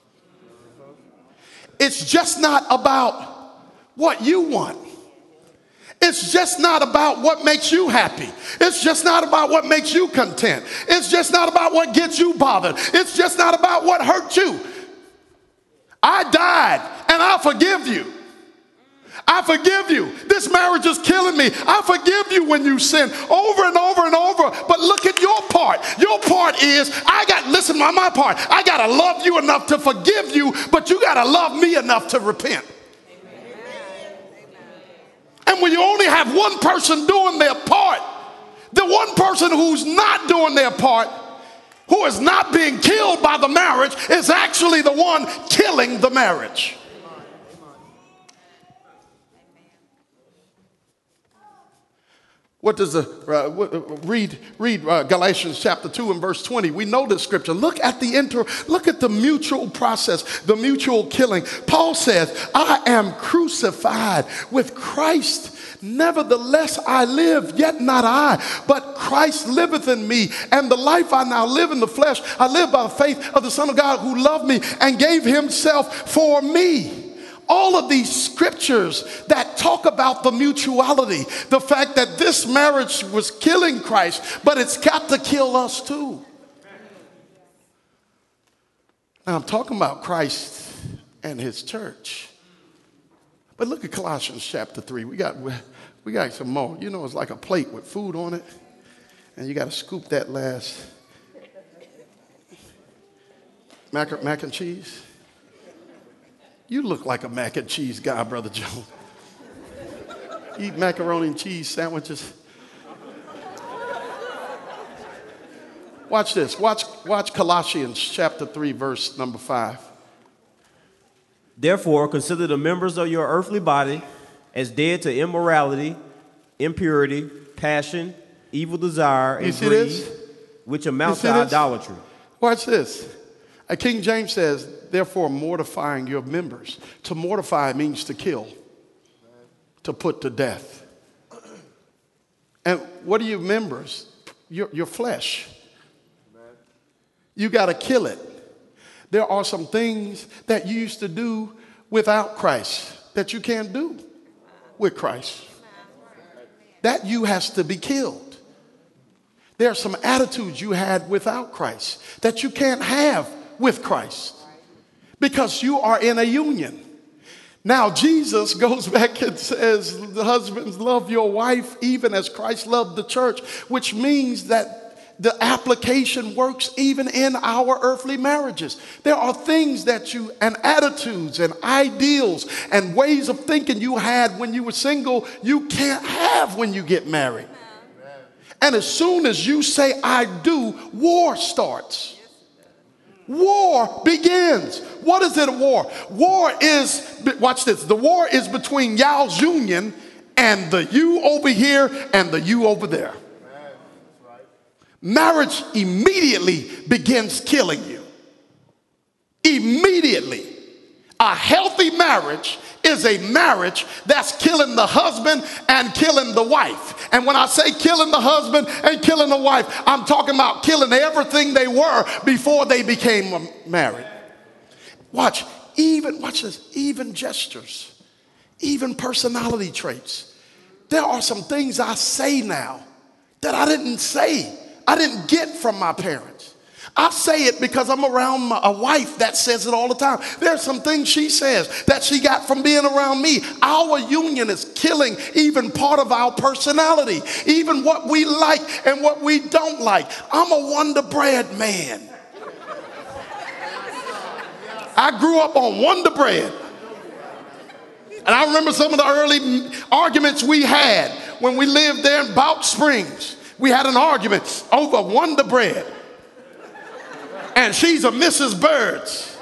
It's just not about what you want. It's just not about what makes you happy. It's just not about what makes you content. It's just not about what gets you bothered. It's just not about what hurt you. I died and I forgive you. I forgive you. This marriage is killing me. I forgive you when you sin over and over and over. But look at your part. Your part is, I got, listen to my part. I got to love you enough to forgive you, but you got to love me enough to repent. And when you only have one person doing their part, the one person who's not doing their part, who is not being killed by the marriage, is actually the one killing the marriage. What does the, uh, what, read, read uh, Galatians chapter two and verse twenty. We know this scripture. Look at the inter, look at the mutual process, the mutual killing. Paul says, I am crucified with Christ. Nevertheless, I live, yet not I, but Christ liveth in me. And the life I now live in the flesh, I live by the faith of the Son of God who loved me and gave himself for me. All of these scriptures that talk about the mutuality, the fact that this marriage was killing Christ, but it's got to kill us too. Now I'm talking about Christ and his church. But look at Colossians chapter three. We got, we got some more. You know, it's like a plate with food on it. And you got to scoop that last mac, mac and cheese. You look like a mac and cheese guy, Brother Joe. Eat macaroni and cheese sandwiches. Watch this. Watch, watch Colossians chapter three, verse number five. Therefore, consider the members of your earthly body as dead to immorality, impurity, passion, evil desire, and greed, this? which amounts to this? idolatry. Watch this. Uh, King James says, therefore, mortifying your members. To mortify means to kill, to put to death. And what are your members? Your, your flesh. You got to kill it. There are some things that you used to do without Christ that you can't do with Christ. That you has to be killed. There are some attitudes you had without Christ that you can't have with Christ. because you are in a union. Now, Jesus goes back and says, the husbands, love your wife even as Christ loved the church, which means that the application works even in our earthly marriages. There are things that you, and attitudes and ideals and ways of thinking you had when you were single, you can't have when you get married. And as soon as you say, I do, war starts. War begins. What is it a war? War is, watch this, the war is between y'all's union and the you over here and the you over there. Marriage immediately begins killing you. Immediately. A healthy marriage is a marriage that's killing the husband and killing the wife. And when I say killing the husband and killing the wife, I'm talking about killing everything they were before they became married. Watch, even, watch this, even gestures, even personality traits. There are some things I say now that I didn't say. I didn't get from my parents. I say it because I'm around my, a wife that says it all the time. There's some things she says that she got from being around me. Our union is killing even part of our personality, even what we like and what we don't like. I'm a Wonder Bread man. I grew up on Wonder Bread. And I remember some of the early arguments we had when we lived there in Bout Springs. We had an argument over Wonder Bread. And she's a Missus Bird's.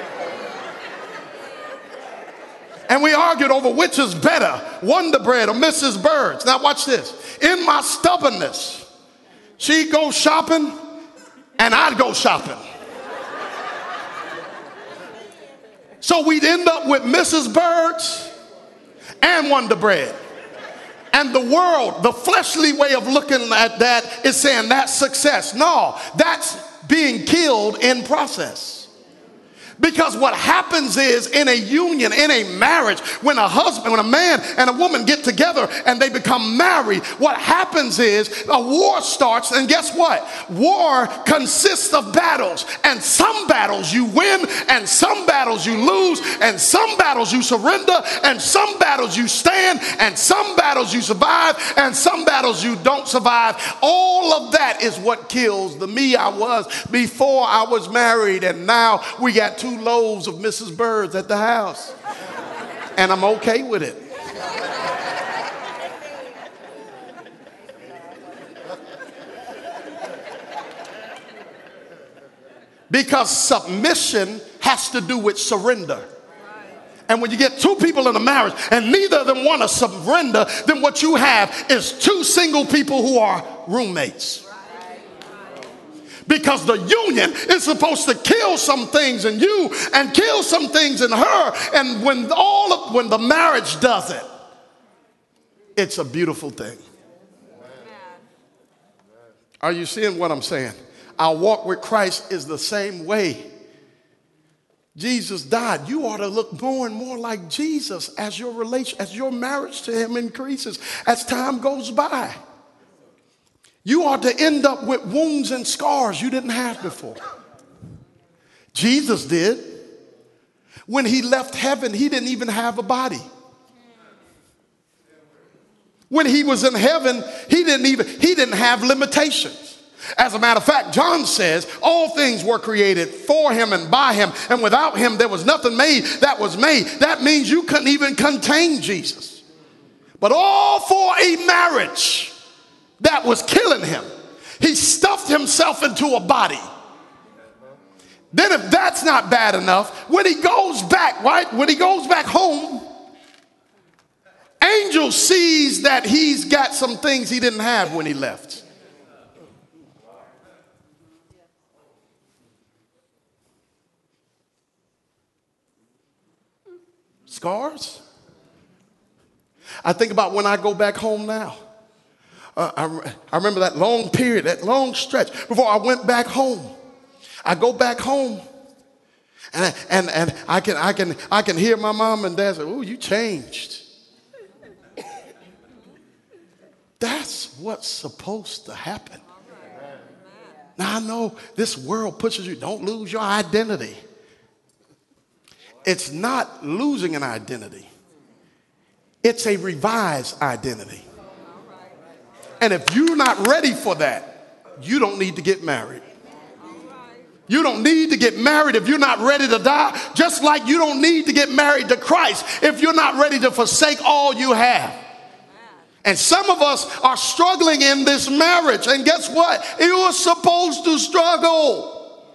And we argued over which is better, Wonder Bread or Missus Bird's. Now watch this. In my stubbornness, she'd go shopping and I'd go shopping. So we'd end up with Missus Bird's and Wonder Bread. And the world, the fleshly way of looking at that is saying that's success. No, that's being killed in process. Because what happens is in a union, in a marriage, when a husband, when a man and a woman get together and they become married, what happens is a war starts. And guess what? War consists of battles. And some battles you win, and some battles you lose, and some battles you surrender, and some battles you stand, and some battles you survive, and some battles you don't survive. All of that is what kills the me I was before I was married. And now we got two loaves of Missus Bird's at the house. And I'm okay with it. Because submission has to do with surrender. And when you get two people in a marriage and neither of them want to surrender, then what you have is two single people who are roommates. Because the union is supposed to kill some things in you and kill some things in her. And when all of, when the marriage does it, it's a beautiful thing. Are you seeing what I'm saying? Our walk with Christ is the same way. Jesus died. You ought to look more and more like Jesus as your relation, as your marriage to him increases, as time goes by. You ought to end up with wounds and scars you didn't have before. Jesus did. When he left heaven, he didn't even have a body. When he was in heaven, he didn't even, he didn't have limitations. As a matter of fact, John says all things were created for him and by him, and without him there was nothing made that was made. That means you couldn't even contain Jesus. But all for a marriage that was killing him, he stuffed himself into a body. Then if that's not bad enough, when he goes back, right, when he goes back home, angel sees that he's got some things he didn't have when he left. Scars? I think about when I go back home now. Uh, I, I remember that long period, that long stretch before I went back home. I go back home, and and and I can I can I can hear my mom and dad say, "Oh, you changed." That's what's supposed to happen. Now I know this world pushes you, don't lose your identity. it's not losing an identity. It's a revised identity. And if you're not ready for that, you don't need to get married. You don't need to get married if you're not ready to die, just like you don't need to get married to Christ if you're not ready to forsake all you have. And some of us are struggling in this marriage. And guess what? You are supposed to struggle.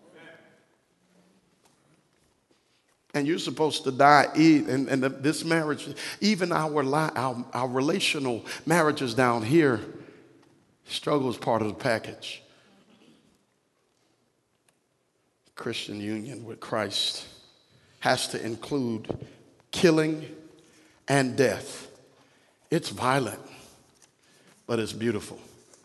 And you're supposed to die. And, and this marriage, even our, our, our relational marriages down here, struggle is part of the package. Christian union with Christ has to include killing and death. It's violent, but it's beautiful.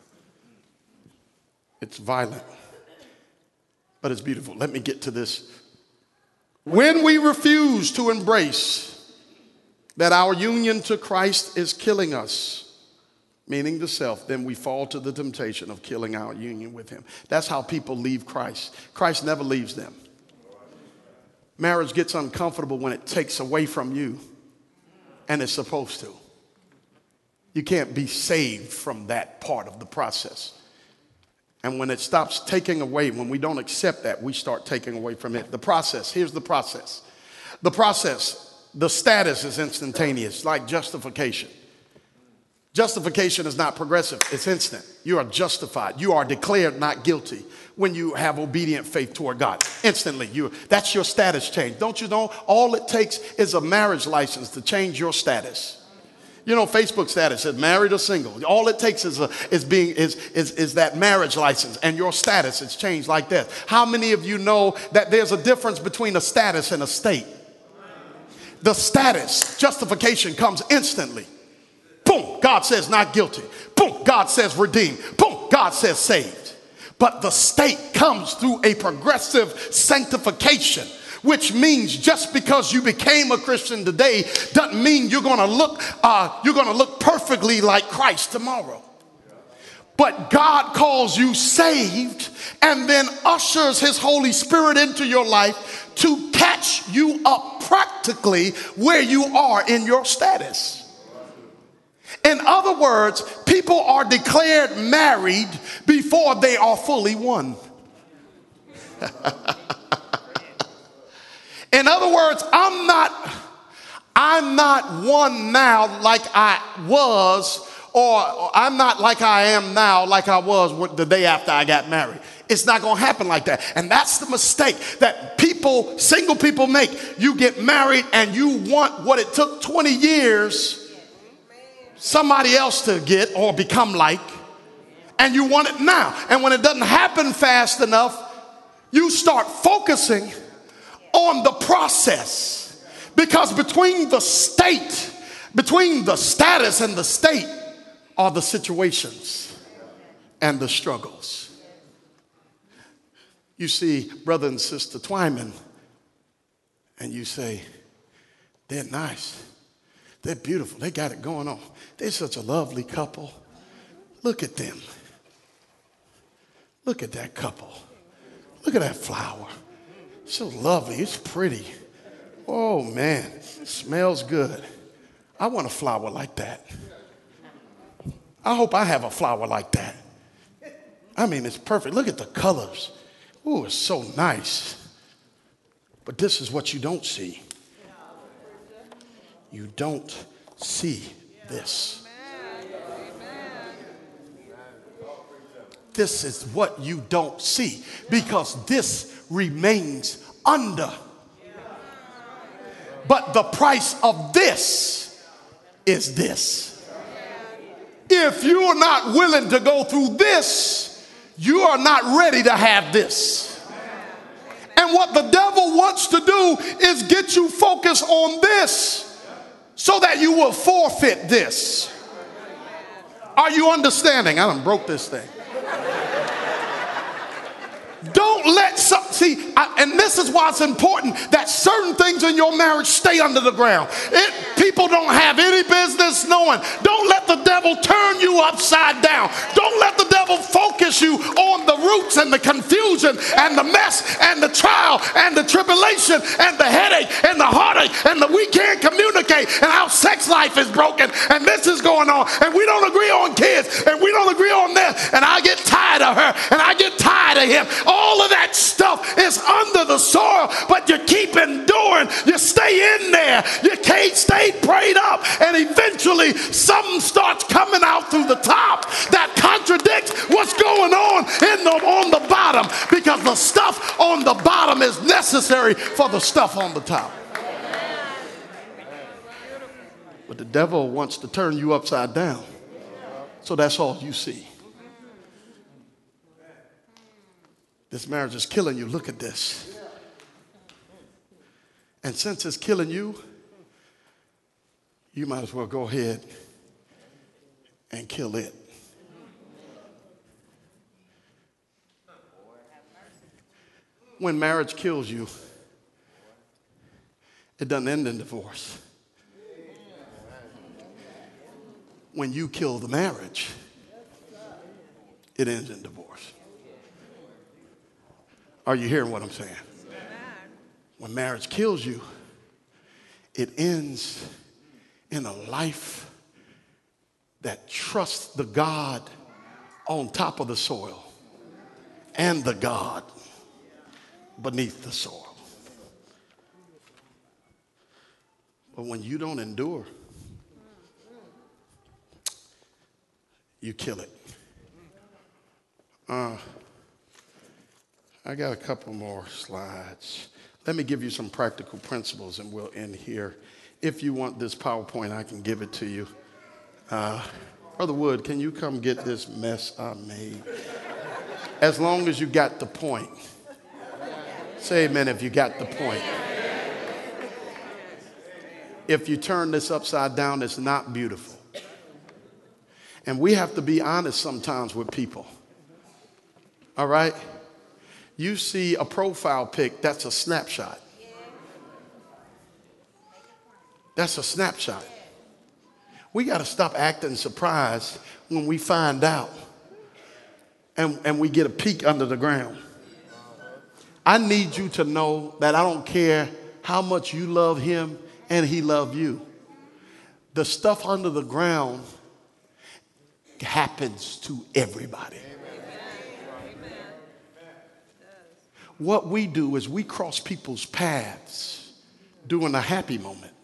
It's violent, but it's beautiful. Let me get to this. When we refuse to embrace that our union to Christ is killing us, meaning the self, then we fall to the temptation of killing our union with him. That's how people leave Christ. Christ never leaves them. Marriage gets uncomfortable when it takes away from you, and it's supposed to. You can't be saved from that part of the process. And when it stops taking away, when we don't accept that, we start taking away from it. The process, here's the process. The process, the status is instantaneous, like justification. Justification is not progressive, it's instant. You are justified. You are declared not guilty when you have obedient faith toward God. Instantly, you that's your status change. Don't you know all it takes is a marriage license to change your status? You know, Facebook status says married or single. All it takes is a, is being is, is is that marriage license, and your status is changed like that. How many of you know that there's a difference between a status and a state? The status, justification, comes instantly. Boom, God says not guilty. Boom, God says redeemed. Boom, God says saved. But the state comes through a progressive sanctification, which means just because you became a Christian today doesn't mean you're going to look uh, you're going to look perfectly like Christ tomorrow. But God calls you saved and then ushers his Holy Spirit into your life to catch you up practically where you are in your status. In other words, people are declared married before they are fully one. In other words, I'm not, I'm not one now like I was, or, or I'm not like I am now like I was the day after I got married. It's not going to happen like that. And that's the mistake that people, single people make. You get married and you want what it took twenty years somebody else to get or become like, and you want it now. And when it doesn't happen fast enough, you start focusing on the process, because between the state, between the status and the state are the situations and the struggles. You see brother and sister Twyman and you say, they're nice. They're beautiful. They got it going on. They're such a lovely couple. Look at them. Look at that couple. Look at that flower. So lovely. It's pretty. Oh, man. It smells good. I want a flower like that. I hope I have a flower like that. I mean, it's perfect. Look at the colors. Oh, it's so nice. But this is what you don't see. You don't see this. This is what you don't see, because this remains under. But the price of this is this. If you are not willing to go through this, you are not ready to have this. And what the devil wants to do is get you focused on this, so that you will forfeit this. Are you understanding? I done broke this thing. Don't let some, see, I, and this is why it's important that certain things in your marriage stay under the ground. It, people don't have any business knowing. Don't let the devil turn you upside down. Don't let the devil focus you on the roots and the confusion and the mess and the trial and the tribulation and the headache and the heartache and the we can't communicate and our sex life is broken and this is going on and we don't agree on kids and we don't agree on this and I get tired of her and I get tired of him. All of that stuff is under the soil, but you keep enduring. You stay in there. You can't stay prayed up, and eventually something starts coming out through the top that contradicts what's going on in the, on the bottom, because the stuff on the bottom is necessary for the stuff on the top. But the devil wants to turn you upside down, so that's all you see. This marriage is killing you. Look at this. And since it's killing you, you might as well go ahead and kill it. When marriage kills you, it doesn't end in divorce. When you kill the marriage, it ends in divorce. Are you hearing what I'm saying? When marriage kills you, it ends in a life that trusts the God on top of the soil and the God beneath the soil. But when you don't endure, you kill it. Uh, I got a couple more slides. Let me give you some practical principles and we'll end here. If you want this PowerPoint, I can give it to you. Uh, Brother Wood, can you come get this mess I made? As long as you got the point. Say amen if you got the point. If you turn this upside down, it's not beautiful. And we have to be honest sometimes with people. All right? You see a profile pic, that's a snapshot. That's a snapshot. We got to stop acting surprised when we find out and, and we get a peek under the ground. I need you to know that I don't care how much you love him and he loved you. The stuff under the ground happens to everybody. What we do is we cross people's paths during a happy moment.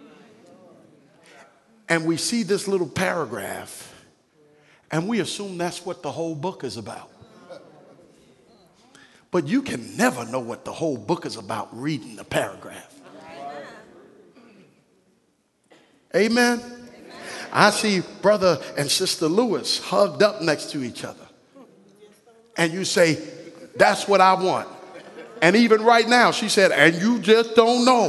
And we see this little paragraph and we assume that's what the whole book is about. But you can never know what the whole book is about reading the paragraph. Amen. Amen. I see Brother and Sister Lewis hugged up next to each other. And you say, that's what I want. And even right now, she said, and you just don't know.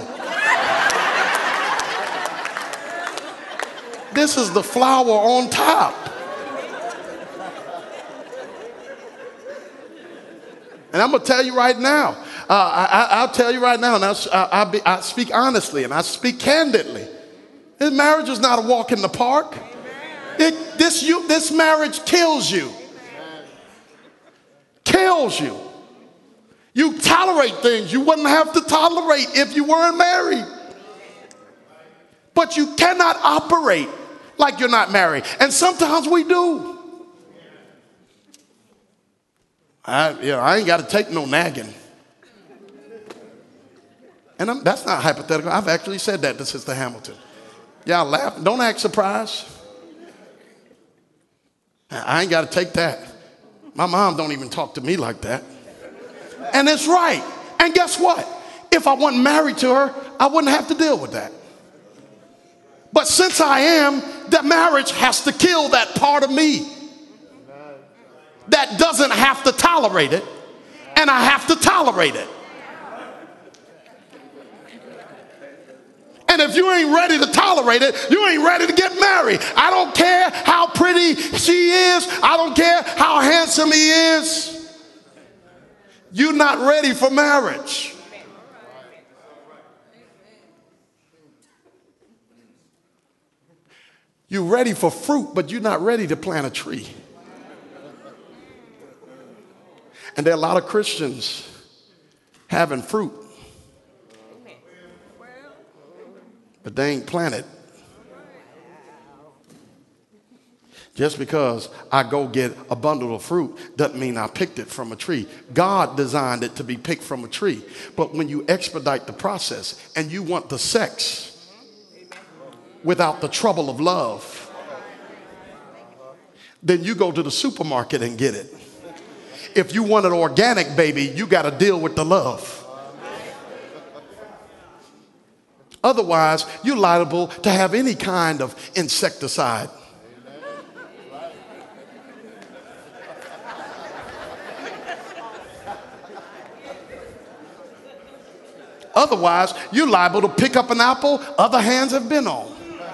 This is the flower on top. And I'm going to tell you right now, uh, I, I'll tell you right now, and I'll, I'll be, I speak honestly and I speak candidly. This marriage is not a walk in the park. It, this, you, this marriage kills you. Kills you. You tolerate things you wouldn't have to tolerate if you weren't married. But you cannot operate like you're not married. And sometimes we do. I, you know, I ain't got to take no nagging. And I'm, that's not hypothetical. I've actually said that to Sister Hamilton. Y'all laugh. Don't act surprised. I ain't got to take that. My mom don't even talk to me like that. And it's right. And guess what? If I wasn't married to her, I wouldn't have to deal with that. But since I am, the marriage has to kill that part of me that doesn't have to tolerate it, and I have to tolerate it. And if you ain't ready to tolerate it, you ain't ready to get married. I don't care how pretty she is. I don't care how handsome he is. You're not ready for marriage. You're ready for fruit, but you're not ready to plant a tree. And there are a lot of Christians having fruit, but they ain't planted. Just because I go get a bundle of fruit doesn't mean I picked it from a tree. God designed it to be picked from a tree. But when you expedite the process and you want the sex without the trouble of love, then you go to the supermarket and get it. If you want an organic baby, you got to deal with the love. Otherwise, you're liable to have any kind of insecticide. Otherwise, you're liable to pick up an apple other hands have been on.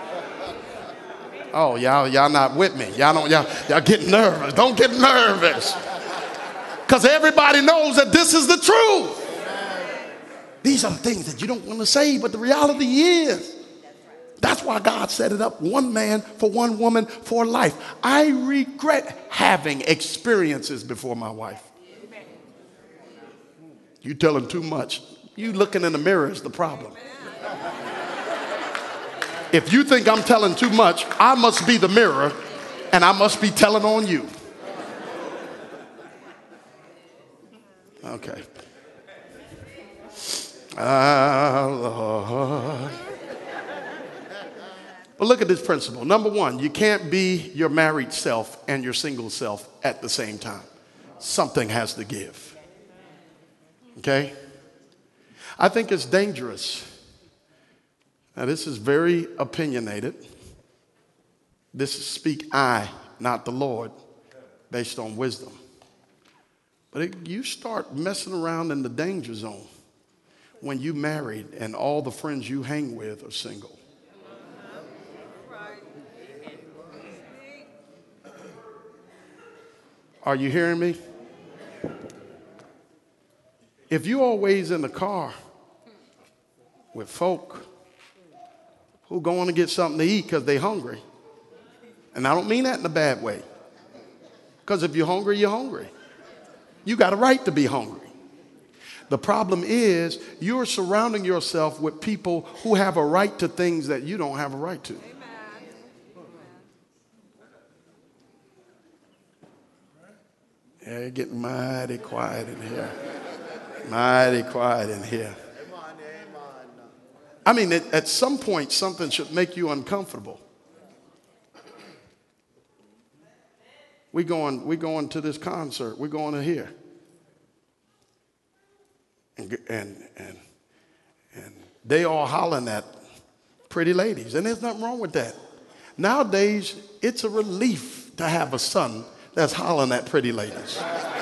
Oh, y'all, y'all not with me. Y'all don't, y'all, y'all getting nervous. Don't get nervous. Because everybody knows that this is the truth. These are the things that you don't want to say, but the reality is. That's why God set it up, one man for one woman for life. I regret having experiences before my wife. You telling too much. You looking in the mirror is the problem. If you think I'm telling too much, I must be the mirror and I must be telling on you. Okay. Ah, Lord. But look at this principle. Number one, you can't be your married self and your single self at the same time. Something has to give. Okay? I think it's dangerous. Now, this is very opinionated. This is speak I, not the Lord, based on wisdom. But it, you start messing around in the danger zone when you married and all the friends you hang with are single. Are you hearing me? If you always in the car with folk who going to get something to eat because they hungry, and I don't mean that in a bad way, because if you're hungry, you're hungry. You got a right to be hungry. The problem is you're surrounding yourself with people who have a right to things that you don't have a right to. Yeah, you're getting mighty quiet in here. Mighty quiet in here. I mean, at, at some point, something should make you uncomfortable. We going, we going to this concert. We're going to here. And, and, and, and they all hollering at pretty ladies. And there's nothing wrong with that. Nowadays, it's a relief to have a son that's hollering at pretty ladies.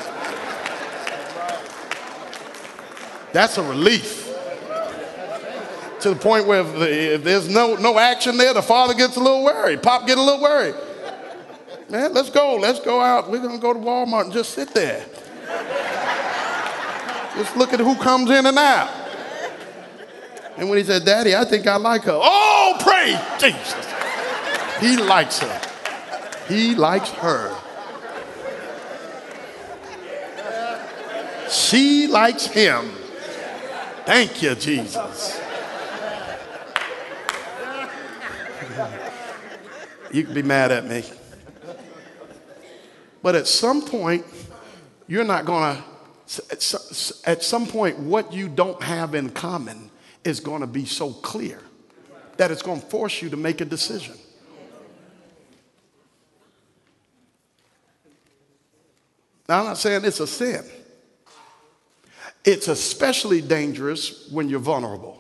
That's a relief. To the point where if, the, if there's no, no action there, the father gets a little worried. Pop get a little worried. Man, let's go. Let's go out. We're going to go to Walmart and just sit there. Just look at who comes in and out. And when he said, Daddy, I think I like her. Oh, praise Jesus. He likes her. He likes her. She likes him. Thank you, Jesus. You can be mad at me. But at some point, you're not going to, at some point, what you don't have in common is going to be so clear that it's going to force you to make a decision. Now, I'm not saying it's a sin. It's especially dangerous when you're vulnerable.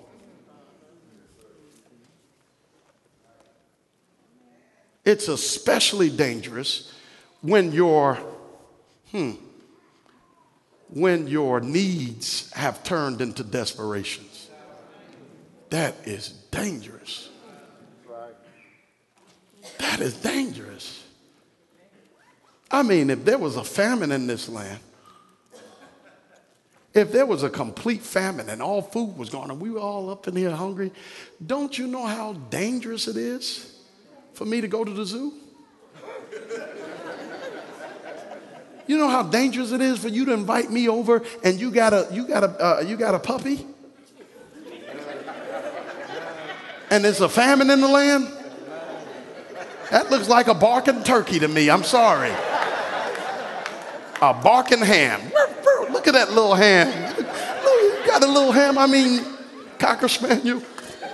It's especially dangerous when your, hmm, when your needs have turned into desperations. That is dangerous. That is dangerous. I mean, if there was a famine in this land, if there was a complete famine and all food was gone and we were all up in here hungry, don't you know how dangerous it is for me to go to the zoo? You know how dangerous it is for you to invite me over and you got a you got a uh, you got a puppy, and there's a famine in the land. That looks like a barking turkey to me. I'm sorry. A barking ham. Look at that little ham. You got a little ham. I mean, cocker spaniel.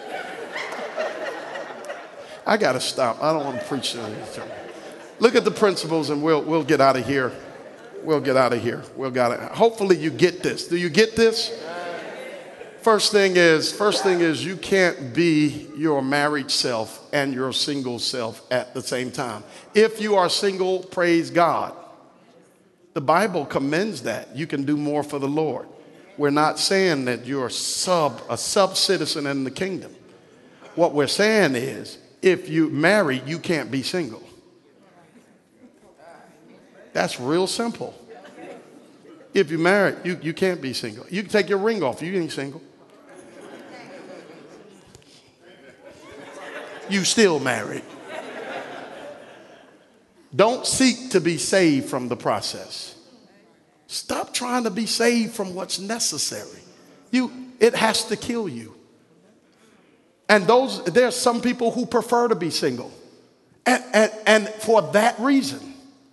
I got to stop. I don't want to preach to you. Look at the principles, and we'll we'll get out of here. We'll get out of here. We'll get out. Hopefully you get this. Do you get this? First thing is, first thing is you can't be your married self and your single self at the same time. If you are single, praise God. The Bible commends that. You can do more for the Lord. We're not saying that you're sub a sub-citizen in the kingdom. What we're saying is, if you marry, you can't be single. That's real simple. If you marry, you, you can't be single. You can take your ring off. You ain't single. You still married. Don't seek to be saved from the process. Stop trying to be saved from what's necessary. You, it has to kill you. And those, there's some people who prefer to be single. And, and, and for that reason,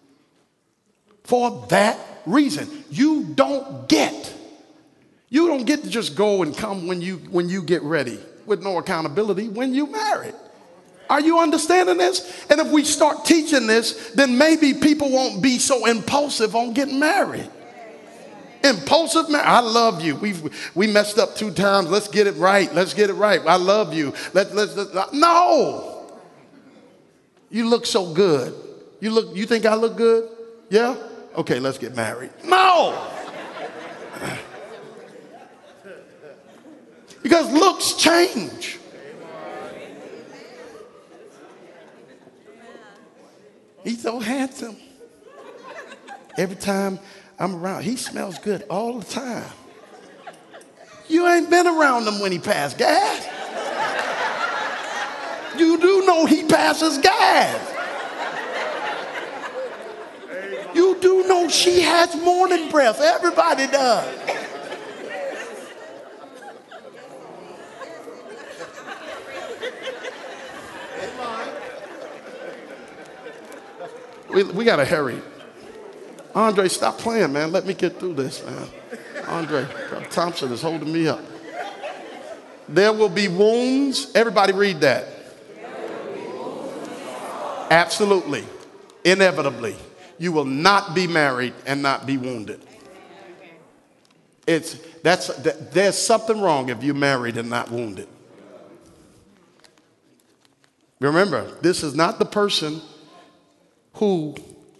for that reason, you don't get, you don't get to just go and come when you, when you get ready with no accountability when you married. Are you understanding this? And if we start teaching this, then maybe people won't be so impulsive on getting married. Impulsive marriage. I love you. We we messed up two times. Let's get it right. Let's get it right. I love you. Let, let's, let's no. You look so good. You look. You think I look good? Yeah. Okay. Let's get married. No. Because looks change. He's so handsome. Every time I'm around, he smells good all the time. You ain't been around him when he passed gas. You do know he passes gas. You do know she has morning breath. Everybody does. We, we got to hurry. Andre, stop playing, man. Let me get through this, man. Andre Thompson is holding me up. There will be wounds. Everybody read that. Absolutely. Inevitably. You will not be married and not be wounded. It's, that's, that, there's something wrong if you're married and not wounded. Remember, this is not the person who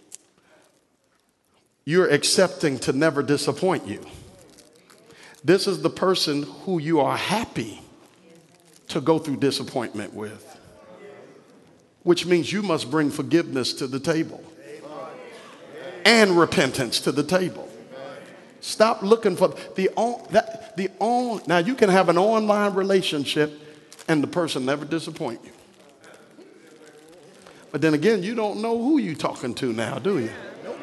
you're accepting to never disappoint you. This is the person who you are happy to go through disappointment with, which means you must bring forgiveness to the table and repentance to the table. Stop looking for the on, that the on. Now you can have an online relationship and the person never disappoint you. But then again, you don't know who you're talking to now, do you?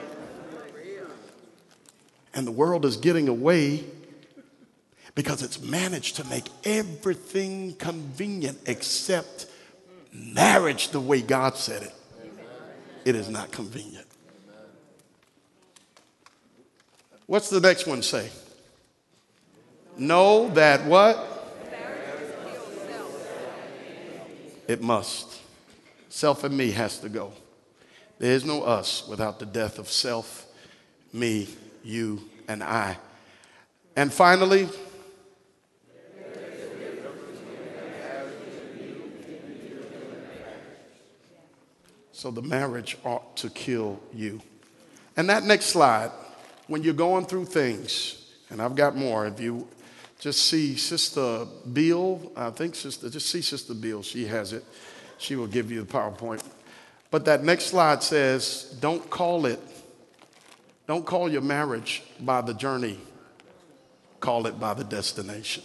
And the world is getting away because it's managed to make everything convenient except marriage the way God said it. It is not convenient. What's the next one say? Know that what? It must. Self and me has to go. There is no us without the death of self, me, you, and I. And finally, so the marriage ought to kill you. And that next slide, when you're going through things, and I've got more, if you just see Sister Beal, I think Sister, just see Sister Beal, she has it. She will give you the PowerPoint. But that next slide says, don't call it, don't call your marriage by the journey. Call it by the destination.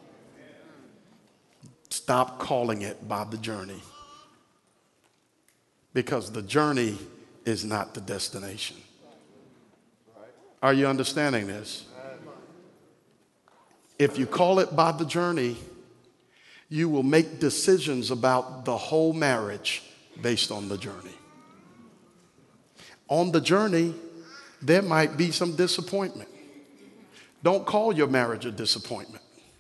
Stop calling it by the journey. Because the journey is not the destination. Are you understanding this? If you call it by the journey, you will make decisions about the whole marriage based on the journey. On the journey, there might be some disappointment. Don't call your marriage a disappointment.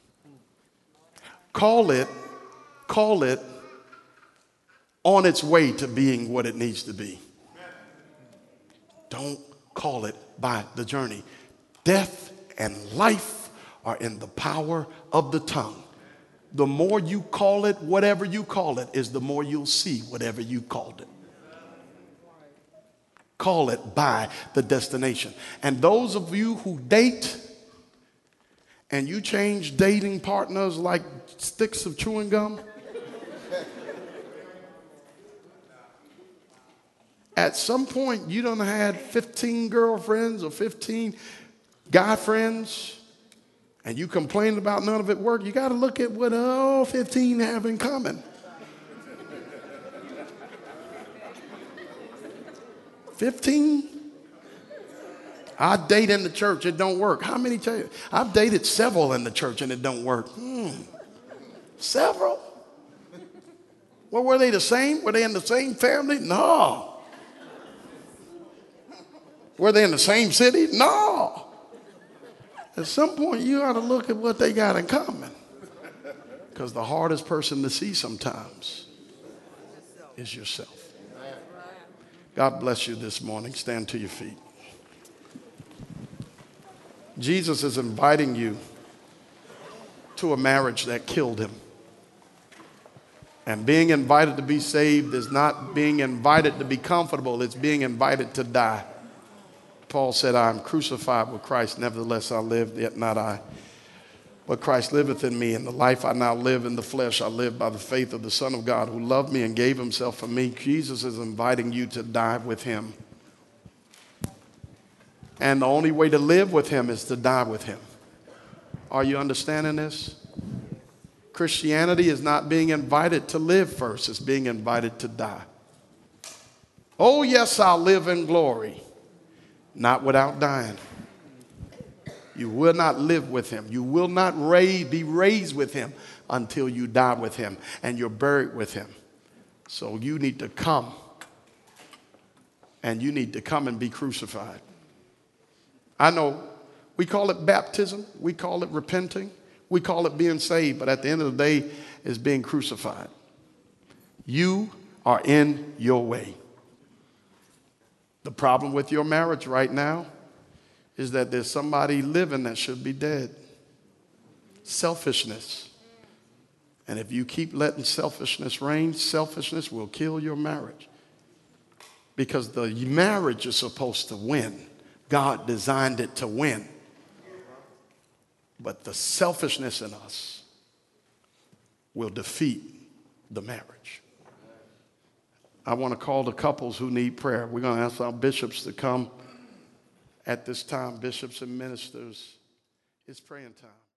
Call it, call it on its way to being what it needs to be. Don't call it by the journey. Death and life are in the power of the tongue. The more you call it, whatever you call it, is the more you'll see whatever you called it. Call it by the destination. And those of you who date and you change dating partners like sticks of chewing gum, at some point you done had fifteen girlfriends or fifteen guy friends, and you complain about none of it work. You got to look at what all fifteen have in common. fifteen? I date in the church, it don't work. How many tell you? I've dated several in the church and it don't work. Hmm. Several? Well, were they the same? Were they in the same family? No. Were they in the same city? No. At some point, you ought to look at what they got in common. Because the hardest person to see sometimes is yourself. God bless you this morning. Stand to your feet. Jesus is inviting you to a marriage that killed him. And being invited to be saved is not being invited to be comfortable. It's being invited to die. Paul said, I am crucified with Christ. Nevertheless, I live, yet not I. But Christ liveth in me, and the life I now live in the flesh, I live by the faith of the Son of God who loved me and gave himself for me. Jesus is inviting you to die with him. And the only way to live with him is to die with him. Are you understanding this? Christianity is not being invited to live first. It's being invited to die. Oh, yes, I'll live in glory. Not without dying. You will not live with him. You will not raise, be raised with him until you die with him and you're buried with him. So you need to come. And you need to come and be crucified. I know we call it baptism. We call it repenting. We call it being saved. But at the end of the day, it's being crucified. You are in your way. The problem with your marriage right now is that there's somebody living that should be dead. Selfishness. And if you keep letting selfishness reign, selfishness will kill your marriage. Because the marriage is supposed to win. God designed it to win. But the selfishness in us will defeat the marriage. I want to call the couples who need prayer. We're going to ask our bishops to come at this time, bishops and ministers. It's praying time.